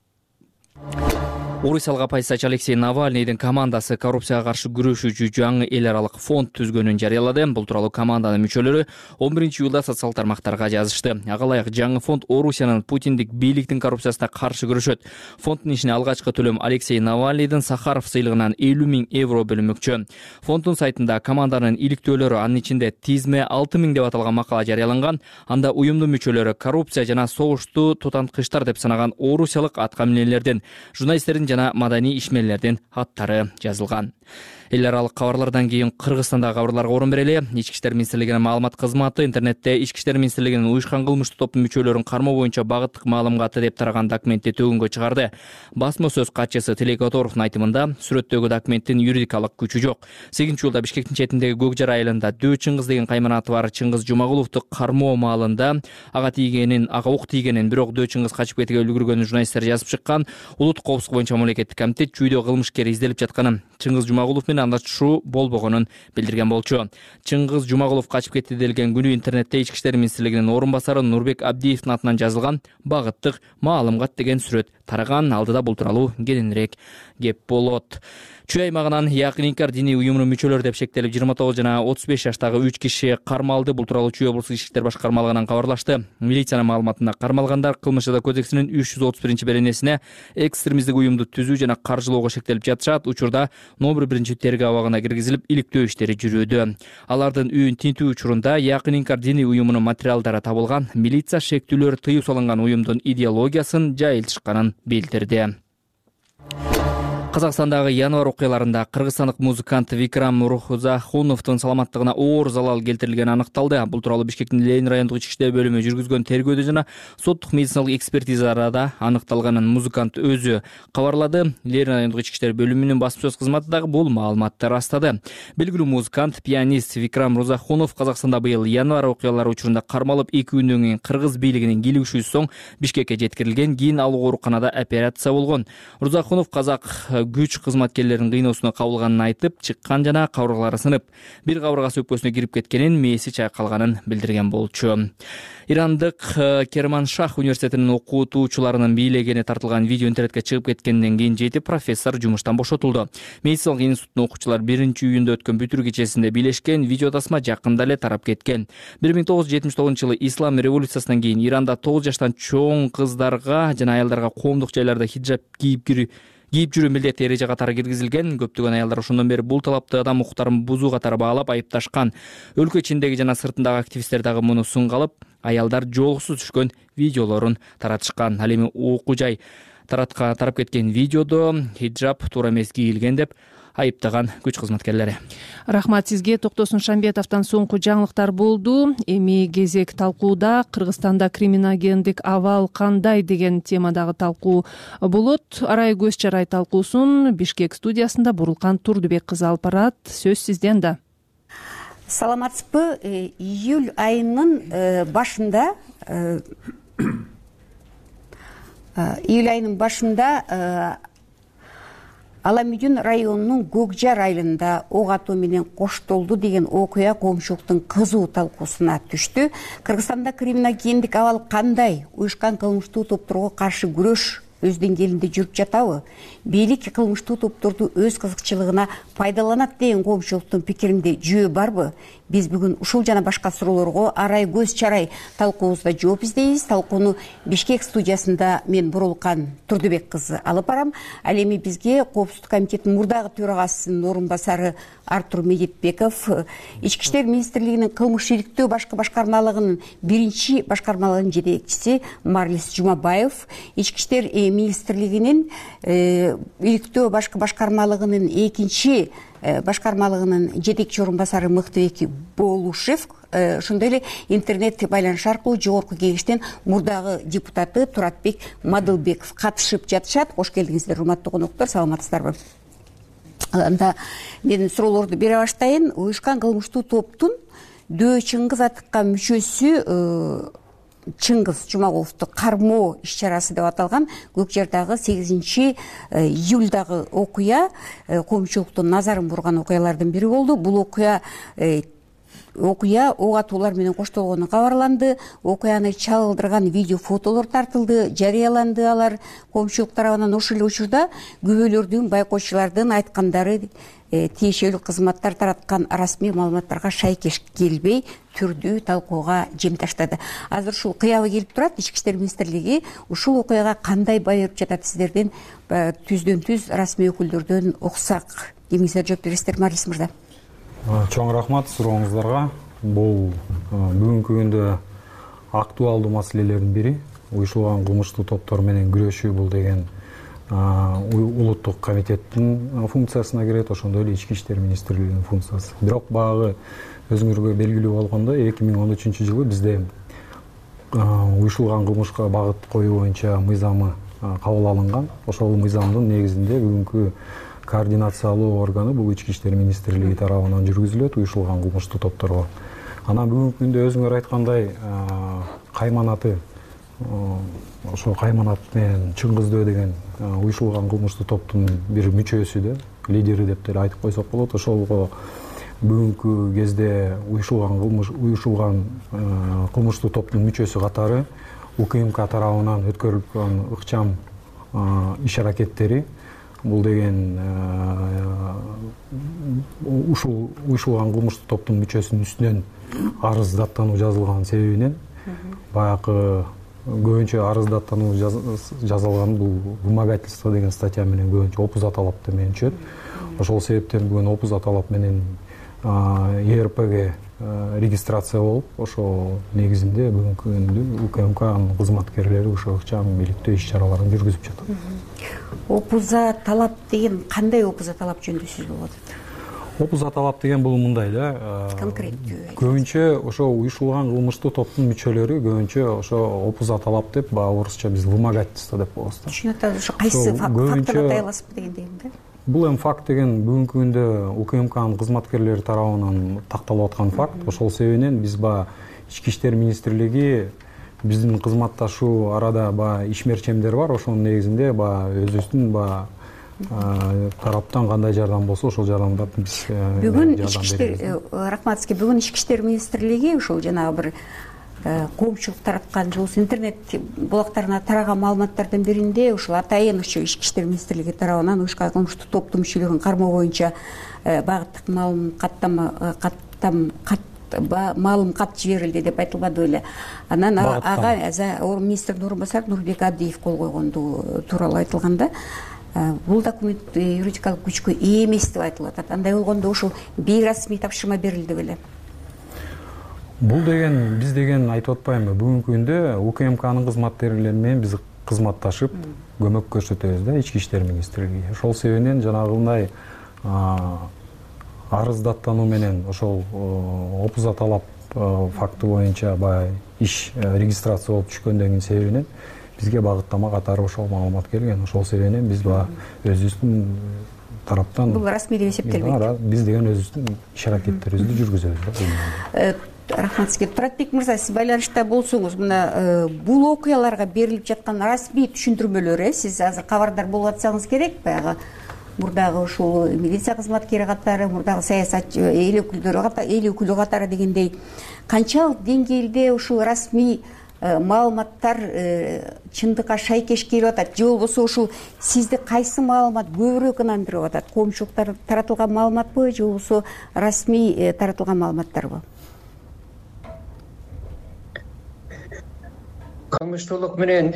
Орусиялык оппозициячы Алексей Навальныйдын командасы коррупцияга каршы күрөшүүчү жаңы эл аралык фонд түзгөнүн жарыялады. Бул тууралуу команданын мүчөлөрү 11-июлда социал тармактарга жазышты. Ага ылайык жаңы фонд Орусиянын Путиндик бийликтин коррупциясына каршы күрөшөт. Фонддун ишине алгачкы төлөм Алексей Навальныйдын Сахаров сыйлыгынан 50 000 евро бөлүнмөкчү. Фонддун сайтында команданын иликтөөлөрү, анын ичинде тизме 6 000 деп аталган макала жарыяланган. Анда уюмдун мүчөлөрү коррупция жана согушту тутанткычтар деп санаган орусиялык аткаминерлердин, журналисттердин жана маданий ишмерлердин аттары жазылган. Эл аралык кабарлардан кийин Кыргызстандагы кабарларга орун берели. Ички иштер министрлигинин маалымат кызматы интернетте Ички иштер министрлигинин уюшкан кылмыштуу топтун мүчөлөрүн кармоо боюнча багыттык маалыматы деп тараган документти төгүнгө чыгарды. Басма сөз катчысы Тилек Которовдун айтымында, сүрөттөгү документтин юридикалык күчү жок. 8-июлда Бишкектин четиндеги Көкжар айылында Дөө Чыңгыз деген кайманаты бар Чыңгыз Жумагуловду кармоо маалында ага ок тийгенин, бирок Дөө Чыңгыз качып кетип үлгүргөнүн журналисттер жазып чыккан. Улуттук коопсуздук боюнча мамлекеттик комитет жүйдө кылмышкер изделип жатканын, Чыңгыз Жумагулов менен андашуу болбогонун билдирген болчу. Чыңгыз Жумагулов качып кетти делген күнү интернетте Ички иштер министрлигинин орун басары Нурбек Абдиевдин атынан жазылган багыттык маалымат деген сүрөт тараган. Алдыда бул тууралуу кененирээк кеп болот. Чүй аймагынан Якын Инкар диний уюмунун мүчөлөрү деп шектелип 29 жана 35 жаштагы 3 киши кармалды. Бул тууралуу Чүй облустук ички иштер башкармалыгынан кабарлашты. Милициянын маалыматында кармалгандар Кылмыш жаза кодексинин 331-беренесине экстремисттик уюмду түзүү жана каржылоого шектелип жатышат. Учурда номер 1-тергөө абагына киргизилип, иликтөө иштери жүрүүдө. Алардын үйүн тинтүү учурунда Якын Инкар диний уюмунун материалдары табылган. Милиция шектүүлөр тыюу салынган уюмдун идеологиясын жайылтышканын билдирди. Казакстандагы январь окуяларында кыргызстандык музыкант Викрам Рузахуновдун саламаттыгына оор залал келтирилгени аныкталды. Бул тууралуу Бишкектин Ленин райондук ички иштер бөлүмү жүргүзгөн тергөөдө жана соттук медициналык экспертизаларда аныкталганын музыкант өзү кабарлады. Ленин райондук ички иштер бөлүмүнүн басма сөз кызматы дагы бул маалыматты растады. Белгилүү музыкант, пианист Викрам Рузахунов Казакстанда быйыл январь окуялары учурунда кармалып 2 күндөн кийин кыргыз бийлигинин кийлигишүүсү соң Бишкекке жеткирилген. Кийин ал ооруканада операция болгон. Рузахунов казак күч кызматкерлеринин кыйноосуна кабылганын айтып, чыккан жана кабыргалары сынып, бир кабыргасы өкпөсүнө кирип кеткенин, мээси чайкалганын билдирген болчу. Ирандык Керманшах университетинин окутуучуларынын бийлегени тартылган видео интернетке чыгып кеткенден кийин 7 профессор жумуштан бошотулду. Медициналык институттун окуучулары 1-июнда өткөн бүтүр кечесинде бийлешкен. Видео тасма жакында эле тарап кеткен. 1979-жылы ислам революциясынан кийин Иранда 9 жаштан чоң кыздарга жана аялдарга коомдук жайларда хиджаб кийип жүрүү милдет эреже катары киргизилген. Көптөгөн аялдар ошондон бери бул талапты адам укуктарын бузуу катары баалап айыпташкан. Өлкө ичиндеги жана сыртындагы активисттер дагы муну сынга алып, аялдар жоолуксуз түшкөн видеолорун таратышкан. Ал эми окуу жай тарап кеткен видеодо хиджаб туура эмес кийилген деп айыптаган күч кызматкерлери. Рахмат сизге. Токтосун Шамбетовдон соңку жаңылыктар болду. Эми кезек талкууда Кыргызстанда криминогендик абал кандай деген темадагы талкуу болот. Арай көз чарай талкуусун Бишкек студиясында Бурулкан Турдубек кызы алып барат. Сөз сизден да. Саламатсызбы? Июль айынын башында Аламүйдүн районунун Көкжар айылында ок атуу менен коштолду деген окуя коомчулуктун кызуу талкуусуна түштү. Кыргызстанда криминогендик абал кандай? Уюшкан кылмыштуу топторго каршы күрөш өз деңгээлинде жүрүп жатабы? Бийлик кылмыштуу топторду өз кызыкчылыгына пайдаланат деген коомчулуктун пикиринде жөө барбы? Биз бүгүн ушул жана башка суроолорго арай көз чарай талкуубузда жооп издейбиз. Талкууну Бишкек студиясында мен Бурулкан Турдубек кызы алып барам. Ал эми бизге Коопсуздук комитетинин мурдагы төрагасынын орун басары Артур Медетбеков, Ички иштер министрлигинин кылмыш иликтөө башкы башкармалыгынын биринчи башкармалыгынын жетекчиси Марлис Жумабаев, Ички иштер министрлигинин иликтөө башкы башкармалыгынын экинчи башкармалыгынын жетекчи орун басары Мыктыбек Болушев, ошондой эле интернет байланыш аркылуу жогорку кеңештин мурдагы депутаты Туратбек Мадылбеков катышып жатышат. Кош келдиңиздер, урматтуу коноктор, саламатсыздарбы? Анда мен суроолорду бере баштайын. Уюшкан кылмыштуу топтун Дөө Чыңгыз атыкка мүчөсү Чыңгыз Жумагуловду кармоо иш-чарасы деп аталган Көкжардагы 8 июлдагы окуя коомчулуктун назарын бурган окуялардын бири болду. Бул окуя ок атуулар менен коштолгону кабарланды. Окуяны чагылдырган видео фотолор тартылды, жарыяланды. Алар коомчулук тарабынан ошол эле учурда күбөлөрдүн, байкоочулардын айткандары тиешелүү кызматтар тараткан расмий маалыматтарга шайкеш келбей түрдүү талкууга жем таштады. Азыр ушул кыябы келип турат. Ички иштер министрлиги ушул окуяга кандай баа берип жатат? Сиздерден түздөн түз расмий өкүлдөрдөн уксак. Эмиңиздер жооп бересиздер, Марлис мырза? Чоң рахмат сурооңуздарга. Бул бүгүнкү күндө актуалдуу маселелердин бири. Уюшулган кылмыштуу топтор менен күрөшүү бул деген улуттук комитеттин функциясына кирет, ошондой эле Ички иштер министрлигинин функциясы. Бирок багы өзүңөргө белгилүү болгондой 2013 жылы бизде уюшулган кылмышка багыт коюу боюнча мыйзамы кабыл алынган. Ошол мыйзамдын негизинде бүгүнкү координациялуу органы бул Ички иштер министрлиги тарабынан жүргүзүлөт уюшулган кылмыштуу топторго. Анан бүгүнкү күндө өзүңөр айткандай кайманаты ошо кайманат менен Чыңгыздөө деген уюшулган кылмыштуу топтун бир мүчөсү да, лидери деп деле айтып койсок болот. Ошолго бүгүнкү кезде уюшулган кылмыштуу топтун мүчөсү катары УКМК тарабынан өткөрүлгөн ыкчам иш аракеттери бул деген ушул уюшулган кылмыштуу топтун мүчөсүнүн үстүнөн арыз даттануу жазылган себебинен баягы көбүнчө арыз даттануу жазылган бул вымогательство деген статья менен көбүнчө опуза талап менен түшөт. Ошол себептен бүгүн опуза талап менен ЕРПге регистрация болуп, ошол негизинде бүгүнкү күндө УКМКнын кызматкерлери ошо ыкчам иликтөө иш-чараларын жүргүзүп жатат. Опуза талап деген кандай опуза талап жөнүндө сөз болуп атат? Опуза талап деген бул мындай да. Конкреттүү. Көбүнчө ошо уюшулган кылмыштуу топтун мүчөлөрү көбүнчө ошо опуза талап деп, орусча биз вымогательство деп коебуз да. Түшүнүп атат. Ошо кайсы фактты атай аласызбы дегендей да? Бул эми факт деген бүгүнкү күндө УКМКнын кызматкерлери тарабынан такталып аткан факт. Ошол себебинен биз Ички иштер министрлиги биздин кызматташуу арада ишмерчемдер бар. Ошонун негизинде өзүбүздүн тараптан кандай жардам болсо ошол жардамды биз бүгүн Ички иштер рахматсызге бүгүн Ички иштер министрлиги ушул жанагы бир коомчулук тараткан жолсу интернет булактарына тараган маалыматтардын биринде ушул атайын ушул Ички иштер министрлиги тарабынан уюшкан кылмыштуу топтун мүчөлөрүн кармоо боюнча багыттык маалым кат жиберилди деп айтылбады беле. Анан ага министрдин орун басары Нурбек Адиев кол койгондугу тууралуу айтылганда, бул документ юридикалык күчкө ээ эмес деп айтылып атат. Андай болгондо ушул бейрасмий тапшырма берилди беле? Бул деген биз деген айтып атпаймынбы, бүгүнкү күндө УКМКнын кызматкерлери менен биз кызматташып көмөк көрсөтөбүз да Ички иштер министрлиги. Ошол себебинен жанагындай арыздаттануу менен ошол опуза талап факты боюнча баягы иш регистрация болуп түшкөндөгүнүн себебинен бизге багыттама катары ошол маалымат келген. Ошол себебинен биз баягы өзүбүздүн тараптан бул расмий деп эсептелбейт. Биз деген өзүбүздүн иш аракеттерибизди жүргүзөбүз. Рахмат сизге. Туратбек мырза, сиз байланышта болсоңуз, мына бул окуяларга берилип жаткан расмий түшүндүрмөлөр, сиз азыр кабардар болуп атсаңыз керек. Баягы мурдагы ушул милиция кызматкери катары, мурдагы саясатчы эл өкүлү катары дегендей канчалык деңгээлде ушул расмий маалыматтар чындыкка шайкеш келип атат, же болбосо ушул сизди кайсы маалымат көбүрөөк ынандырып атат? Коомчулуктар таратылган маалыматпы, же болбосо расмий таратылган маалыматтарбы? Кылмыштуулук менен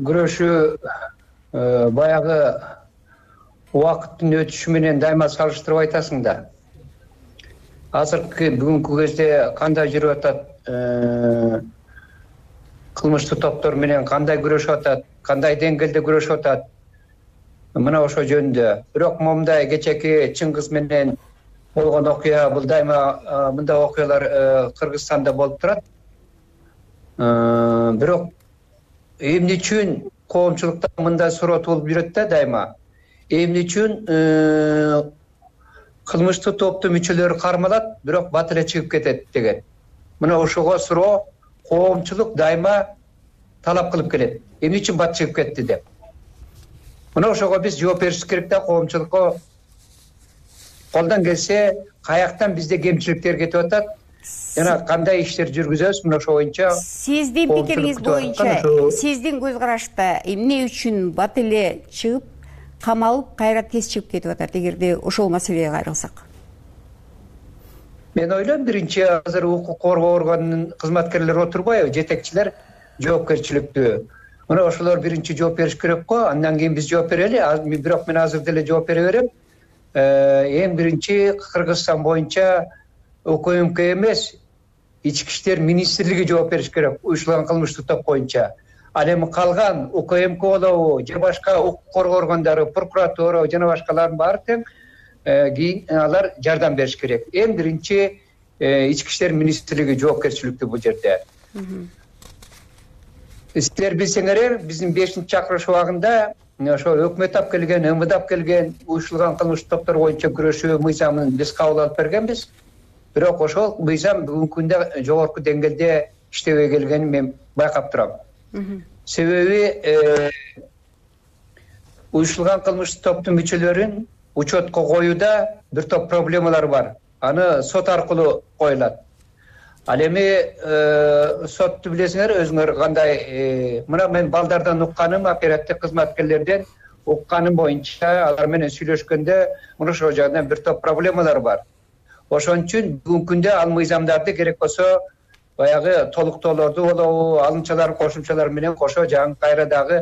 күрөшүү баягы убакыттын өтүшү менен дайыма салыштырып айтасың да. Азыркы бүгүнкү кезде кандай жүрүп атат, кылмыштуу топтор менен кандай күрөшүп атат, кандай деңгээлде күрөшүп атат, мына ошо жөнүндө. Бирок момундай кечеки Чыңгыз менен болгон окуя, бул дайыма мындай окуялар Кыргызстанда болуп турат. Бирок эмне үчүн коомчулукта мындай суроо туулуп жүрөт да дайыма? Эмне үчүн кылмыштуу топтун мүчөлөрү кармалат, бирок бат эле чыгып кетет деген. Мына ошого суроо коомчулук дайыма талап кылып келет. Эмне үчүн бат чыгып кетти деп. Мына ошого биз жооп беришибиз керек да, коомчулукка колдон келсе каяктан бизде кемчиликтер кетип атат, жана кандай иштер жүргүзөбүз, мына ошо боюнча. Сиздин пикириңиз боюнча, сиздин көз карашта эмне үчүн бат эле чыгып, камалып, кайра тез чыгып кетип атат, эгерде ошол маселеге кайрылсак? Мен ойлойм, биринчи азыр укук коргоо органынын кызматкерлери отурбайбы, жетекчилер жоопкерчиликтүү. Мына ошолор биринчи жооп бериш керек го, андан кийин биз жооп берели. Бирок мен азыр деле жооп бере берем. Эң биринчи Кыргызстан боюнча УКМК эмес, Ички иштер министрлиги жооп бериш керек уюштурулган кылмыштуу топ боюнча. Ал эми калган УКМК болобу, же башка укук коргоо органдары, прокуратура жана башкалардын баары тең кийин алар жардам бериш керек. Эң биринчи Ички иштер министрлиги жоопкерчиликтүү бул жерде. Силер билсеңер, биздин 5-чакырыш убагында ошо өкмөт алып келген, МВД алып келген уюштурулган кылмыштуу топтор боюнча күрөшүү мыйзамын биз кабыл алып бергенбиз. Бирок ошол мыйзам бүгүнкү күндө жогорку деңгээлде иштебей келгенин мен байкап турам. Себеби уюштурулган кылмыштуу топтун мүчөлөрүн учетко коюуда бир топ проблемалар бар. Аны сот аркылуу коюлат. Ал эми сотту билесиңер, өзүңөр кандай, мына мен балдардан укканым, оперативдик кызматкерлерден укканым боюнча, алар менен сүйлөшкөндө мына ошол жагынан бир топ проблемалар бар. Ошон үчүн бүгүнкү күндө ал мыйзамдарды керек болсо баягы толуктоолорду болобу, алымчалар, кошумчалар менен кошо жаңы кайра дагы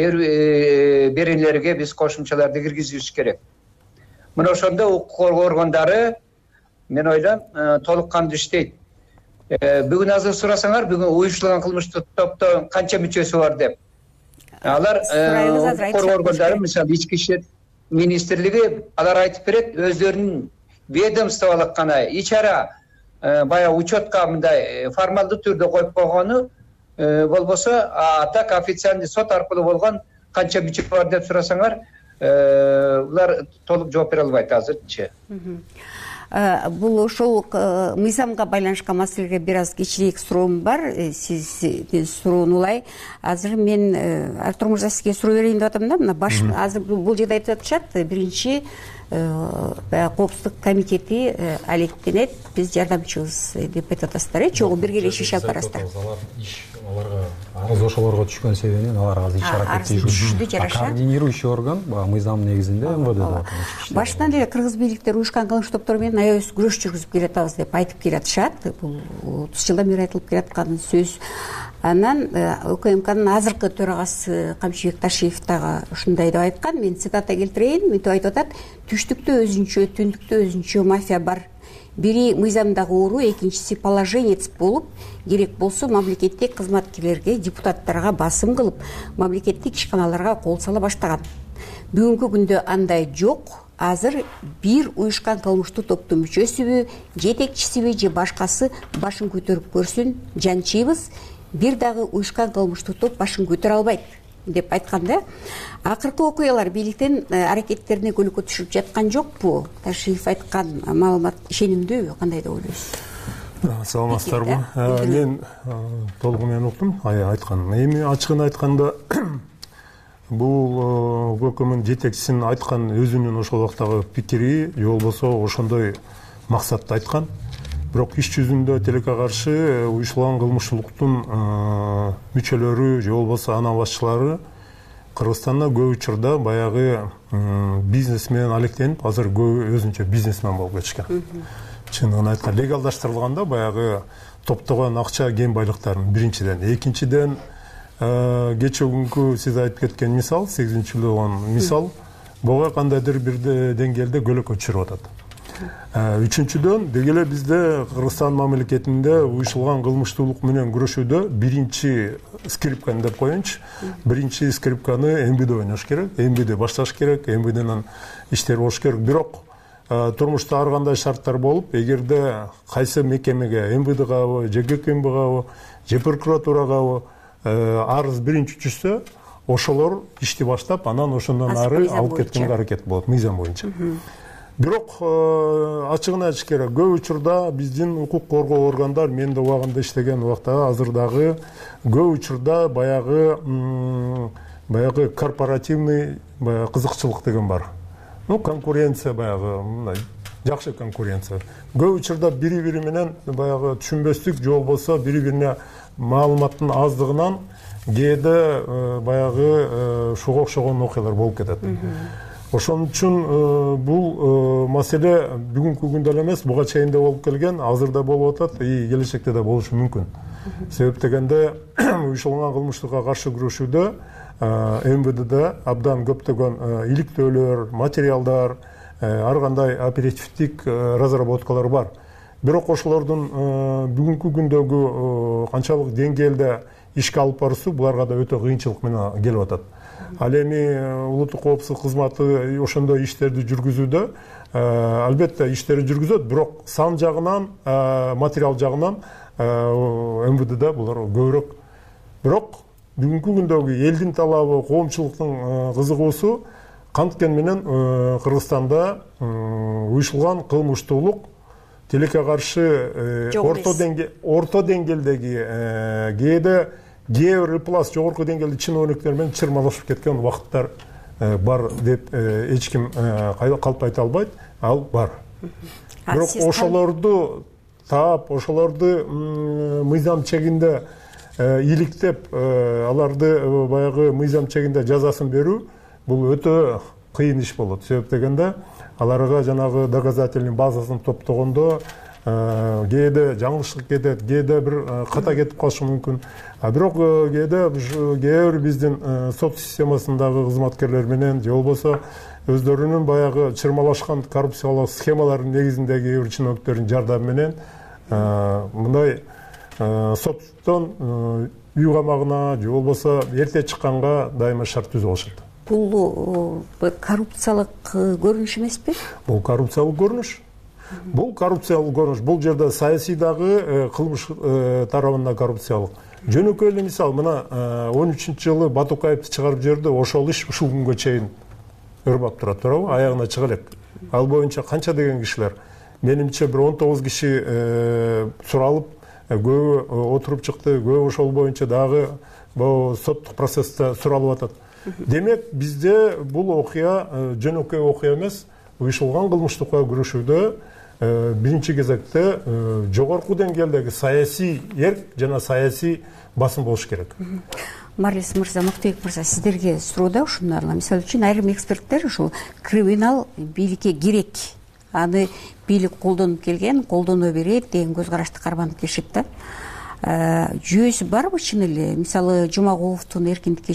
беренелерге биз кошумчаларды киргизишибиз керек. Мына ошондо укук коргоо органдары, мен ойлойм, толук кандуу иштейт. Бүгүн азыр сурасаңар, бүгүн уюштурулган кылмыштуу топтон канча мүчөсү бар деп. Алар коргоо органдары, мисалы Ички иштер министрлиги, алар айтып берет, өздөрүнүн ведомстволук гана ичара баягы учетко мындай формалдуу түрдө коюп койгону болбосо, а так официальный сот аркылуу болгон канча мүчө бар деп сурасаңар, булар толук жооп бере албайт азырчы. Бул ошол мыйзамга байланышкан маселеге бир аз кичиреак суроом бар. Сиздин суроону улай. Азыр мен Артур мырза сизге суроо берейин деп атам да. Мына азыр бул жерде айтып атышат, биринчи коопсуздук комитети алектенет, биз жардамчыбыз деп айтып атасыздар, чогуу биргелешип иш алып барасыздар. Аларга арыз ошолорго түшкөн себебинен алар азыр иш аракетти жүргүзүп, координирующий орган мыйзам негизинде МВД деп аталат. Башынан эле кыргыз бийликтери уюшкан кылмыштуу топтор менен аябай күрөш жүргүзүп келатабыз деп айтып келатышат. Бул 30 жылдан бери айтылып келаткан сөз. Анан УКМКнын азыркы төрагасы Камчыбек Ташиев дагы ушундай деп айткан. Мен цитата келтирейин. Мынтип айтып атат: түштүктө өзүнчө, түндүктө өзүнчө мафия бар. Бири мыйзамдагы уру, экинчиси положенец болуп, керек болсо мамлекеттик кызматкерлерге, депутаттарга басым кылып, мамлекеттик ишканаларга кол сала баштаган. Бүгүнкү күндө андай жок. азыр бир уюшкан кылмыштуу топтун мүчөсүбү, жетекчисиби же башкасы башын көтөрүп көрсүн, жанчыйбыз, бир дагы уюшкан кылмыштуу топ башын көтөрө албайт деп айтканда, акыркы окуялар бийликтин аракеттерине көлөкө түшүп жаткан жокпу? Ташиев айткан маалымат ишенимдүүбү? Кандай деп ойлойсуз? Саламатсыздарбы? Мен толугу менен уктум айтканын. Эми ачыгын айтканда бул ÖKM'нин жетекчисинин айткан өзүнүн ошол убактагы пикири же болбосо ошондой максатты айткан. Бирок иш жүзүндө тилекке каршы уюштурулган кылмыштуулуктун мүчөлөрү же болбосо анын башчылары Кыргызстанда көп учурда баягы бизнес менен алектенип, азыр көп өзүнчө бизнесмен болуп кетишкен. Чындыгын айтканда легалдаштырылганда баягы топтогон акча кем байлыктарын биринчиден, экинчиден кече күнкү сиз айтып кеткен мисал, 8-жылдагы мисал, буга кандайдыр бир деңгээлде көлөкө түшүрүп атат. Үчүнчүдөн, деги эле бизде Кыргызстан мамлекетинде уюштурулган кылмыштуулук менен күрөшүүдө биринчи скрипканы деп коеюнчу, биринчи скрипканы МВД ойнош керек, МВД башташ керек, МВДнын иштери болуш керек. Бирок турмушта ар кандай шарттар болуп, эгерде кайсы мекемеге, МВДгабы, же ГКМБгабы, же прокуратурагабы арыз биринчи түшсө, ошолор ишти баштап, анан ошондон ары алып кеткенге аракет болот мыйзам боюнча. Бирок ачыгын айтыш керек, көп учурда биздин укук коргоо органдар, мен да убагында иштеген убакта азыр дагы көп учурда баягы корпоративный кызыкчылык деген бар. Конкуренция баягы жакшы конкуренция. Көп учурда бири-бири менен баягы түшүнбөстүк же болбосо бири-бирине маалыматтын аздыгынан кээде баягы шуга окшогон окуялар болуп кетет. Ошон үчүн бул маселе бүгүнкү күндө эле эмес, буга чейин да болуп келген, азыр да болуп атат, келечекте да болушу мүмкүн. Себеп дегенде уюштурулган кылмыштыкка каршы күрөшүүдө МВДда абдан көптөгөн иликтөөлөр, материалдар, ар кандай оперативдик разработкалар бар. Бирок ошолордун бүгүнкү күндөгү канчалык деңгээлде ишке алып баруусу буларга да өтө кыйынчылык менен келип атат. Ал эми улуттук коопсуздук кызматы ошондой иштерди жүргүзүүдө албетте иштери жүргүзөт, бирок сан жагынан, материал жагынан МВДда булар көбүрөөк. Бирок бүгүнкү күндөгү элдин талабы, коомчулуктун кызыгуусу канткен менен Кыргызстанда уюштурулган кылмыштуулук тилекке каршы орто деңгээлдеги кээде кээ пласт жогорку деңгээлде чиновниктер менен чырмалашып кеткен убакыттар бар деп эч ким калп айта албайт, ал бар. Бирок ошолорду таап, ошолорду мыйзам чегинде иликтеп, аларды баягы мыйзам чегинде жазасын берүү бул өтө кыйын иш болот. Себеп дегенде аларга жанагы доказательный базасын топтогондо кээде жаңылыштык кетет, кээде бир ката кетип калышы мүмкүн. Бирок кээде кээ бир биздин сот системасындагы кызматкерлер менен же болбосо өздөрүнүн баягы чырмалашкан коррупциялык схемалардын негизиндеги бир чиновниктердин жардамы менен мындай соттон үй камагына же болбосо эрте чыкканга дайыма шарт түзүп алышат. Бул коррупциялык көрүнүш эмеспи? Бул коррупциялык көрүнүш. Бул коррупциялык көрүнүш. Бул жерде саясий дагы кылмыш тарабында коррупциялык. Жөнөкөй эле мисал, мына 13-жылы Батукаевди чыгарып жиберди, ошол иш ушул күнгө чейин өрбап турат, туурабы? Аягына чыга элек. Ал боюнча канча деген кишилер? Менимче бир 19 киши суралып, көбү отуруп чыкты, көбү ошол боюнча дагы соттук процессте суралып атат. Демек, бизде бул окуя жөнөкөй окуя эмес, уюштурулган кылмыштыкка күрөшүүдө биринчи кезекте жогорку деңгээлдеги саясий эрк жана саясий басым болуш керек. Марлис мырза, Муктубек мырза, сиздерге суроодо ушундайлар. Мисалы үчүн айрым эксперттер ушул криминал бийликке керек, аны бийлик колдонуп келген, колдоно берет деген көз карашты карманып келишет да. Жүйөсү барбы чын эле? Мисалы Жумагуловдун эркиндикке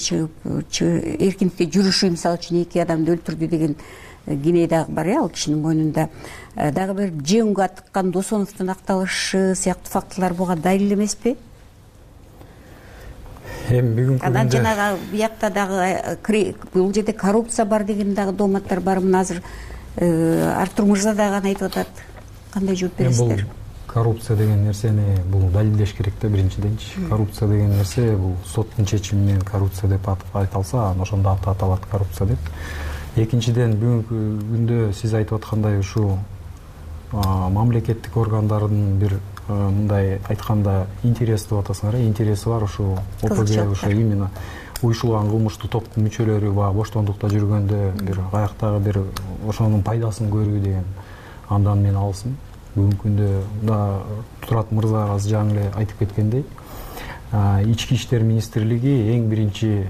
жүрүшү, мисалы үчүн 2 адамды өлтүрдү деген кине дагы бар, ал кишинин мойнунда. Дагы бир жеңгө атыккан Досоновдун акталышы сыяктуу фактылар буга далил эмеспи? Эми бүгүнкү күндө анан жанагы биякта дагы бул жерде коррупция бар деген дагы дооматтар бар. Мына азыр Артур мырза дагы айтып атат. Кандай жооп бересиздер? Коррупция деген нерсени бул далилдеш керек да биринчиденчи. Коррупция деген нерсе бул соттун чечими менен коррупция деп айтылса, анан ошондо аталат коррупция деп. Экинчиден бүгүнкү күндө сиз айтып аткандай ушул мамлекеттик органдардын бир мындай айтканда интереси деп атасыңар, интереси бар ушул ОПГ, ошо именно уюшулган кылмыштуу топтун мүчөлөрү баягы боштондукта жүргөндө бир каяктагы бир ошонун пайдасын көрүү деген андан мен алсын. Бүгүнкү күндө да Турат мырза азыр жаңы эле айтып кеткендей, Ички иштер министрлиги эң биринчи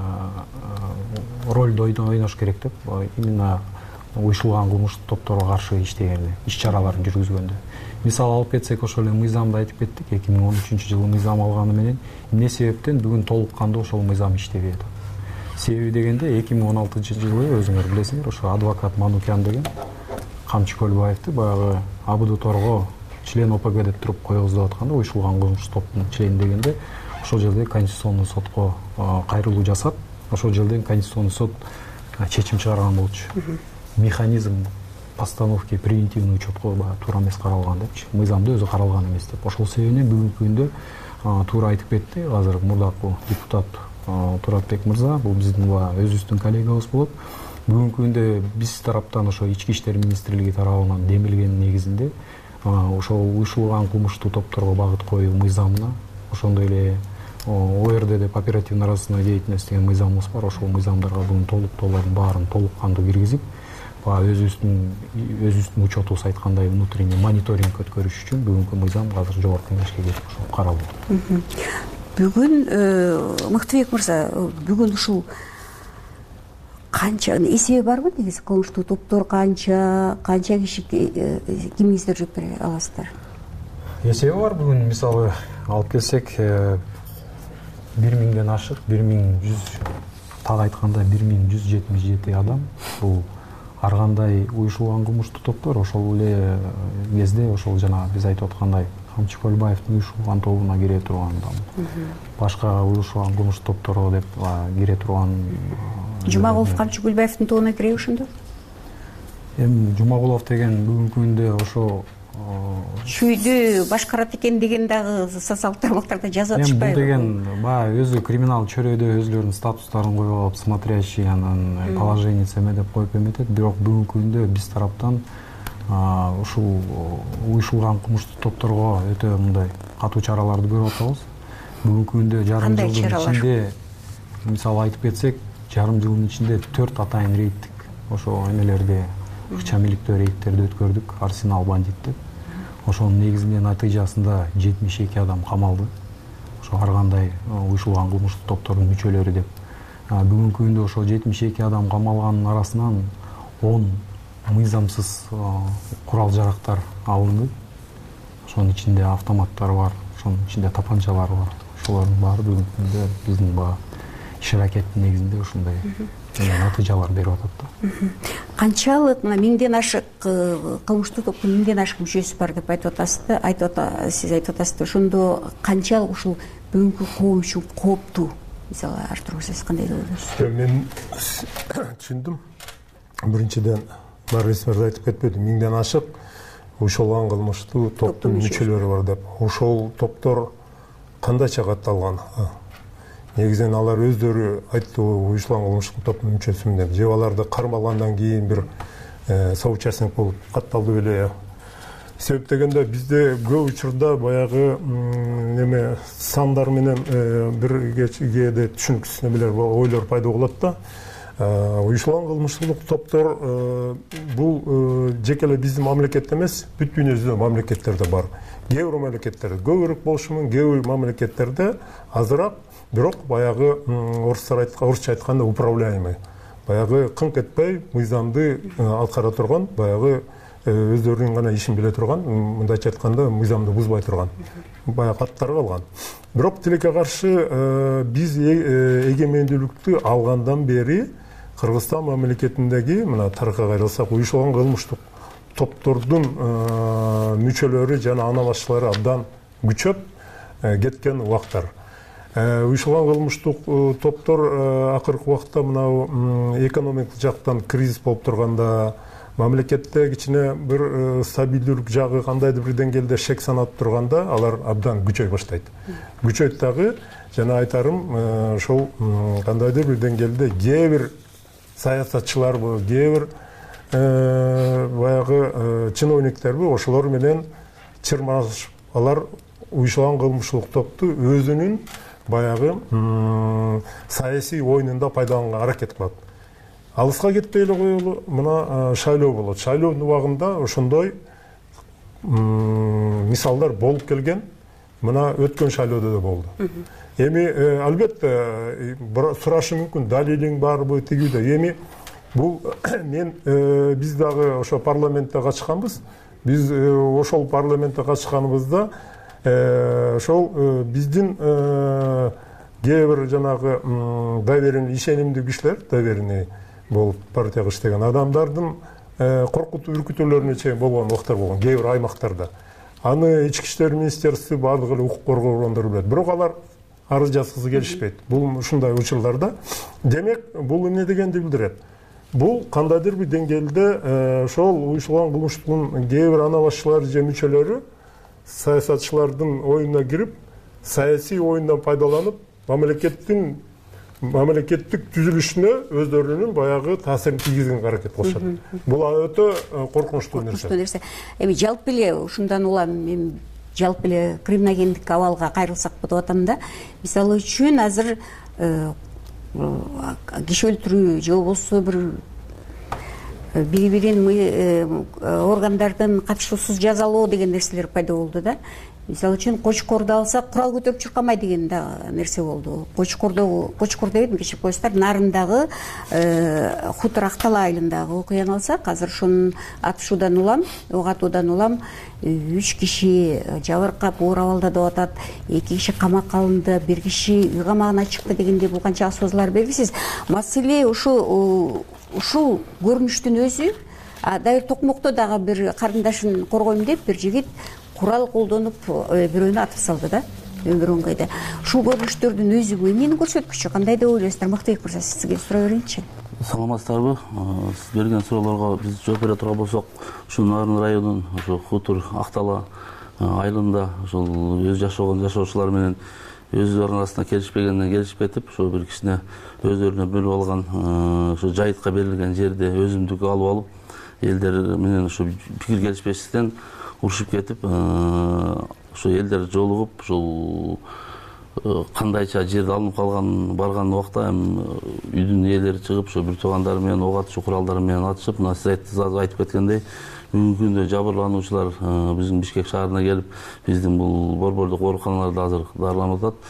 ролду ойнош керек деп, именно уюшулган кылмыштуу топторго каршы иштегенде, иш-чараларын жүргүзгөндө. Мисалы алып кетсек, ошол эле мыйзамды айтып кеттик. 2013-жылы мыйзам алганы менен эмне себептен бүгүн толук кандуу ошол мыйзам иштебей атат. Себеби дегенде 2016-жылы өзүңөр билесиңер, ошо адвокат Манукян деген Камчы Көлбаевди баягы АБД торго член ОПГ деп туруп койгуздап атканда, уюшулган кылмыштуу топтун члени дегенде, ошол жерде Конституционный сотко кайрылуу жасап, ошол жерден Конституционный сот чечим чыгарган болчу. Механизм постановки превентивный учетко туура эмес каралган депчи, мыйзамда өзү каралган эмес деп. Ошол себептен бүгүнкү күндө туура айтып кетти азыр мурдакы депутат Туратбек мырза, бул биздин өзүбүздүн коллегабыз болот. Бүгүнкү күндө биз тараптан ошо Ички иштер министрлиги тарабынан демилген негизинде ошол уюшулган кылмыштуу топторго багыт коюу мыйзамына, ошондой эле ОРД деп оперативно-розыскная деятельность деген мыйзамыбыз бар. Ошол мыйзамдарга бүгүн толуктоолордун баарын толук кандуу киргизип, өзүбүздүн учетубуз айткандай внутренний мониторинг өткөрүш үчүн бүгүнкү мыйзам азыр жогорку кеңешке кетип ошол каралуу. Бүгүн Мыктыбек мырза, бүгүн ушул канча эсеби барбы негизи кылмыштуу топтор канча киши кимиңиздер жооп бере аласыздар? Эсеби бар бүгүн, мисалы алып келсек 1000ден ашык, 1100, так айтканда 1177 адам. Бул ар кандай уюшулган кылмыштуу топтор ошол эле кезде ошол жана биз айтып аткандай Камчы Көлбаевдин уюшулган тобуна кире турган, башка уюшулган кылмыштуу топторго деп кире турган. Жумагулов Камчы Көлбаевдин тобуна киреби ошондо? Эми Жумагулов деген бүгүнкү күндө ошо чүйдү башкарат экен деген дагы социалдык тармактарда жазып атышпайбы? Бул деген баягы өзү криминал чөрөдө өзүлөрүнүн статустарын коюп алып, смотрящий, анан положенница эме деп коюп эметет. Бирок бүгүнкү күндө биз тараптан ушул уюшулган кылмыштуу топторго өтө мындай катуу чараларды көрүп атабыз. Бүгүнкү күндө жарым жылдын ичинде, мисалы айтып кетсек, жарым жылдын ичинде 4 атайын рейдтик ошо эмелерди, акча миликтөө рейдтерди өткөрдүк, Арсенал бандит деп. Ошонун негизинде натыйжасында 72 адам камалды. Ошо ар кандай уюшулган кылмыштуу топтордун мүчөлөрү деп. Бүгүнкү күндө ошо 72 адам камалганын арасынан 10 мыйзамсыз курал жарактар алынды. Ошонун ичинде автоматтар бар, ошонун ичинде тапанчалар бар. Ошолордун баары бүгүнкү күндө биздин иш аракеттин негизинде ушундай натыйжалар берип атат да. Канчалык мына 1000ден ашык кылмыштуу топтун 1000ден ашык мүчөсү бар деп айтып атасыз да, сиз айтып атасыз да, ошондо канчалык ушул бүгүнкү коом үчүн кооптуу? Мисалы Артур, сиз кандай деп ойлойсуз? Мен түшүндүм. Биринчиден Марис мырза айтып кетпеди, 1000ден ашык уюшулган кылмыштуу топтун мүчөлөрү бар деп. Ошол топтор кандайча катталган? Негизинен алар өздөрү айтты, уюшулган кылмыштуу топтун мүчөсүмүн деп. Же аларды кармалгандан кийин бир соучастник болуп катталды беле? Себеп дегенде бизде көп учурда баягы неме сандар менен бир кээде түшүнүксүз немелер, ойлор пайда болот да. Уюшулган кылмыштуу топтор бул жеке эле биздин мамлекетте эмес, бүт дүйнө жүзүндө мамлекеттерде бар. Кээ бир мамлекеттерде көбүрөөк болушу мүмкүн, кээ бир мамлекеттерде азыраак, бирок баягы орусча айтканда управляемый. Баягы кыңк этпей мыйзамды аткара турган, баягы өздөрүнүн гана ишин биле турган, мындайча айтканда мыйзамды бузбай турган. Баягы каттар калган. Бирок тилекке каршы биз эгемендүүлүктү алгандан бери Кыргызстан мамлекетиндеги мына тарыхка кайрылсак, уюшулган кылмыштуу топтордун мүчөлөрү жана аналашчылары абдан күчөп кеткен убактар. Уюшулган кылмыштуу топтор акыркы убакта мына экономикалык жактан кризис болуп турганда, мамлекетте кичине бир стабилдүүлүк жагы кандайдыр бир деңгээлде шек санап турганда алар абдан күчөй баштайт. Күчөйт дагы жана айтарым ошол кандайдыр бир деңгээлде кээ бир саясатчыларбы, кээ бир баягы чиновниктерби ошолор менен чырмашып алар уюшулган кылмыштык топту өзүнүн баягы саясий оюнунда пайдаланганга аракет кылат. Алыска кетпей эле коелу, мына шайлоо болот. Шайлоонун убагында ошондой мисалдар болуп келген. Мына өткөн шайлоодо да болду. Эми албетте сурашы мүмкүн, далилиң барбы, тигиде. Эми бул мен биз дагы ошо парламентте катышканбыз. Биз ошол парламентте катышканыбызда ошол биздин кээ бир жанагы доверенный, ишенимдүү кишилер, доверенный болуп партияга иштеген адамдардын коркутуп үркүтүүлөрүнө чейин болгон убактар болгон кээ бир аймактарда. Аны ички иштер министерствосу баардык эле укук коргоо органдары билет. Бирок алар арыз жазгысы келишпейт. Бул ушундай учурларда. Демек, бул эмне дегенди билдирет? Бул кандайдыр бир деңгээлде ошол уюшулган кылмыштын кээ бир ана башчылары же мүчөлөрү саясатчылардын оюнуна кирип, саясий оюндан пайдаланып, мамлекеттик түзүлүшүнө өздөрүнүн баягы таасирин тийгизгенге аракет кылышат. Бул өтө коркунучтуу нерсе. Эми жалпы эле ушундан улам мен жалпы эле криминогендик абалга кайрылсак деп атам да. Мисалы үчүн азыр киши өлтүрүү же болбосо бир бири-бирин органдардын катышуусуз жазалоо деген нерселер пайда болду да. Мисалы үчүн Кочкорду алсак, курал көтөрүп чуркамай деген да нерсе болду. Кочкор дебедим, кечирип коесуздар, Нарындагы Хутор Актала айылындагы окуяны алсак, азыр ошонун атышуудан улам, ок атуудан улам 3 киши жабыркап, оор абалда деп атат, 2 киши камакка алынды, 1 киши үй камагына чыкты дегенде бул канча сөзлөр белгисиз. Маселе ушул көрүнүштүн өзү. Дайыр Токмокто дагы бир карындашын коргойм деп бир жигит курал колдонуп бирөөнү атып салды да, өмүр оңгойдо. Ушул көрүнүштөрдүн өзү эмнени көрсөткүчү? Кандай деп ойлойсуздар? Мактыбек мырза, сизге сурай берейинчи. Саламатсыздарбы? Сиз берген суроолорго биз жооп бере турган болсок, ушул Нарын районунун ошо Хутор Актала айылында ошол өз жашаган жашоочулар менен өздөрүнүн арасында келишпегенден келишип кетип, ошо бир кичине өздөрүнө бөлүп алган ошо жайытка берилген жерде өзүмдүккө алып алып, элдер менен ошо пикир келишпестиктен урушуп кетип, ошо элдер жолугуп, ошол кандайча жерде алынып калган барган убакта эми үйдүн ээлери чыгып, ошо бир туугандары менен ок атышуу куралдары менен атышып, мына сиз айтып кеткендей, бүгүнкү күндө жабырлануучулар биздин Бишкек шаарына келип, биздин бул борбордук ооруканаларда азыр дарыланып атат.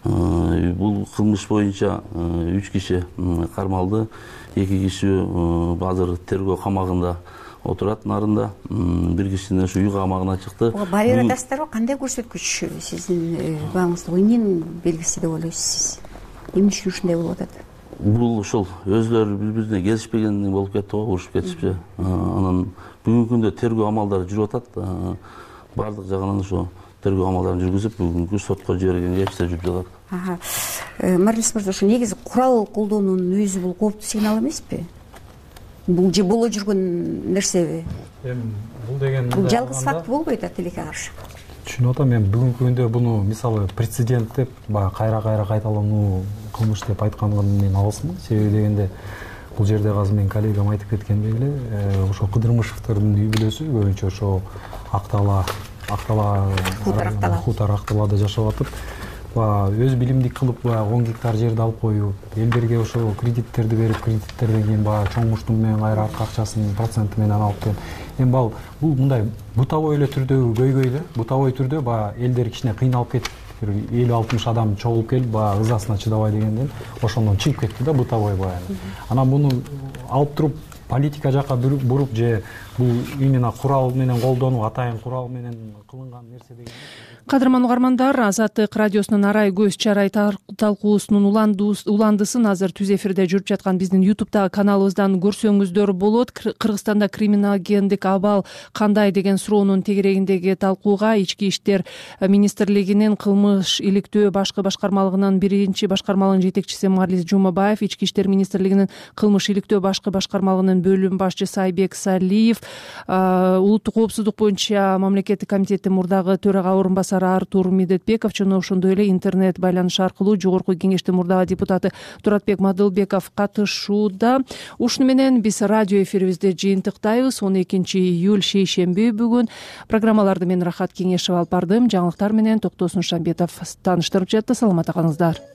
Бул кылмыш боюнча 3 киши кармалды, 2 киши азыр тергөө камагында отурат Нарында, 1 кишинин ушу үй камагына чыкты. Баары бир атасыздарбы? Кандай көрсөткүч сиздин бааңызда эмненин белгиси деп ойлойсуз сиз? Эмне үчүн ушундай болуп атат? Бул ошол өзлөрү бири-бирине келишпегенден болуп кетти го, урушуп кетишипчи. Анан бүгүнкү күндө тергөө амалдары жүрүп атат. Бардык жагынан ошо тергөө амалдарын жүргүзүп, бүгүнкү сотко жибергенге иштер жүрүп жатат. Марлис мырза, ошо негизи курал колдонуунун өзү бул кооптуу сигнал эмеспи? Бул же боло жүргөн нерсеби? Бул деген бул жалгыз факт болбойт да тилекке каршы. Түшүнүп атам, мен бүгүнкү күндө буну мисалы прецедент деп, кайра кайталануу кылмыш деп айткандан мен алысмын. Себеби дегенде бул жерде азыр менин коллегам айтып кеткендей эле, ошо Кыдырмышевдердин үй бүлөсү көбүнчө ошо Хутор Акталада жашап атып, өз билимдик кылып 10 гектар жерди алып коюп, элдерге ошо кредиттерди берип, кредиттерден кийин чоң муштум менен кайра арка акчасын проценти менен алып келип, эми бул мындай бутовой эле түрдөгү көйгөй да, бутовой түрдө элдер кичине кыйналып кетип, 50-60 адам чогулуп келип, ызасына чыдабай дегенден ошондон чыгып кетти да бутовой баягы. Анан буну алып туруп политика жака буруп же бул именно курал менен колдонуу, атайын курал менен кылынган нерсе деген. Кадырман угармандар, Азаттык радиосунун арай көз чарай талкуусунун уландысын азыр түз эфирде жүрүп жаткан биздин YouTube'дагы каналыбыздан көрсөңүздөр болот. Кыргызстанда криминогендик абал кандай деген суроонун тегерегиндеги талкууга Ички иштер министрлигинин кылмыш иликтөө башкы башкармалыгынын биринчи башкармалыгынын жетекчиси Марлис Жумабаев, Ички иштер министрлигинин кылмыш иликтөө башкы башкармалыгынын бөлүмүнүн бөлүм башчысы Айбек Салиев, улуттук коопсуздук боюнча мамлекеттик комитеттин мурдагы төрага орун басары Артур Медетбеков жана ошондой эле интернет байланыш аркылуу жогорку кеңештин мурдагы депутаты Туратбек Мадылбеков катышууда. Ушуну менен биз радио эфирибизди жыйынтыктайбыз. 12 июль шейшемби бүгүн. Программаларды мен Рахат Кеңешева алып бардым. Жаңылыктар менен Токтосун Шамбетов тааныштырып жатты. Саламатта калыңыздар.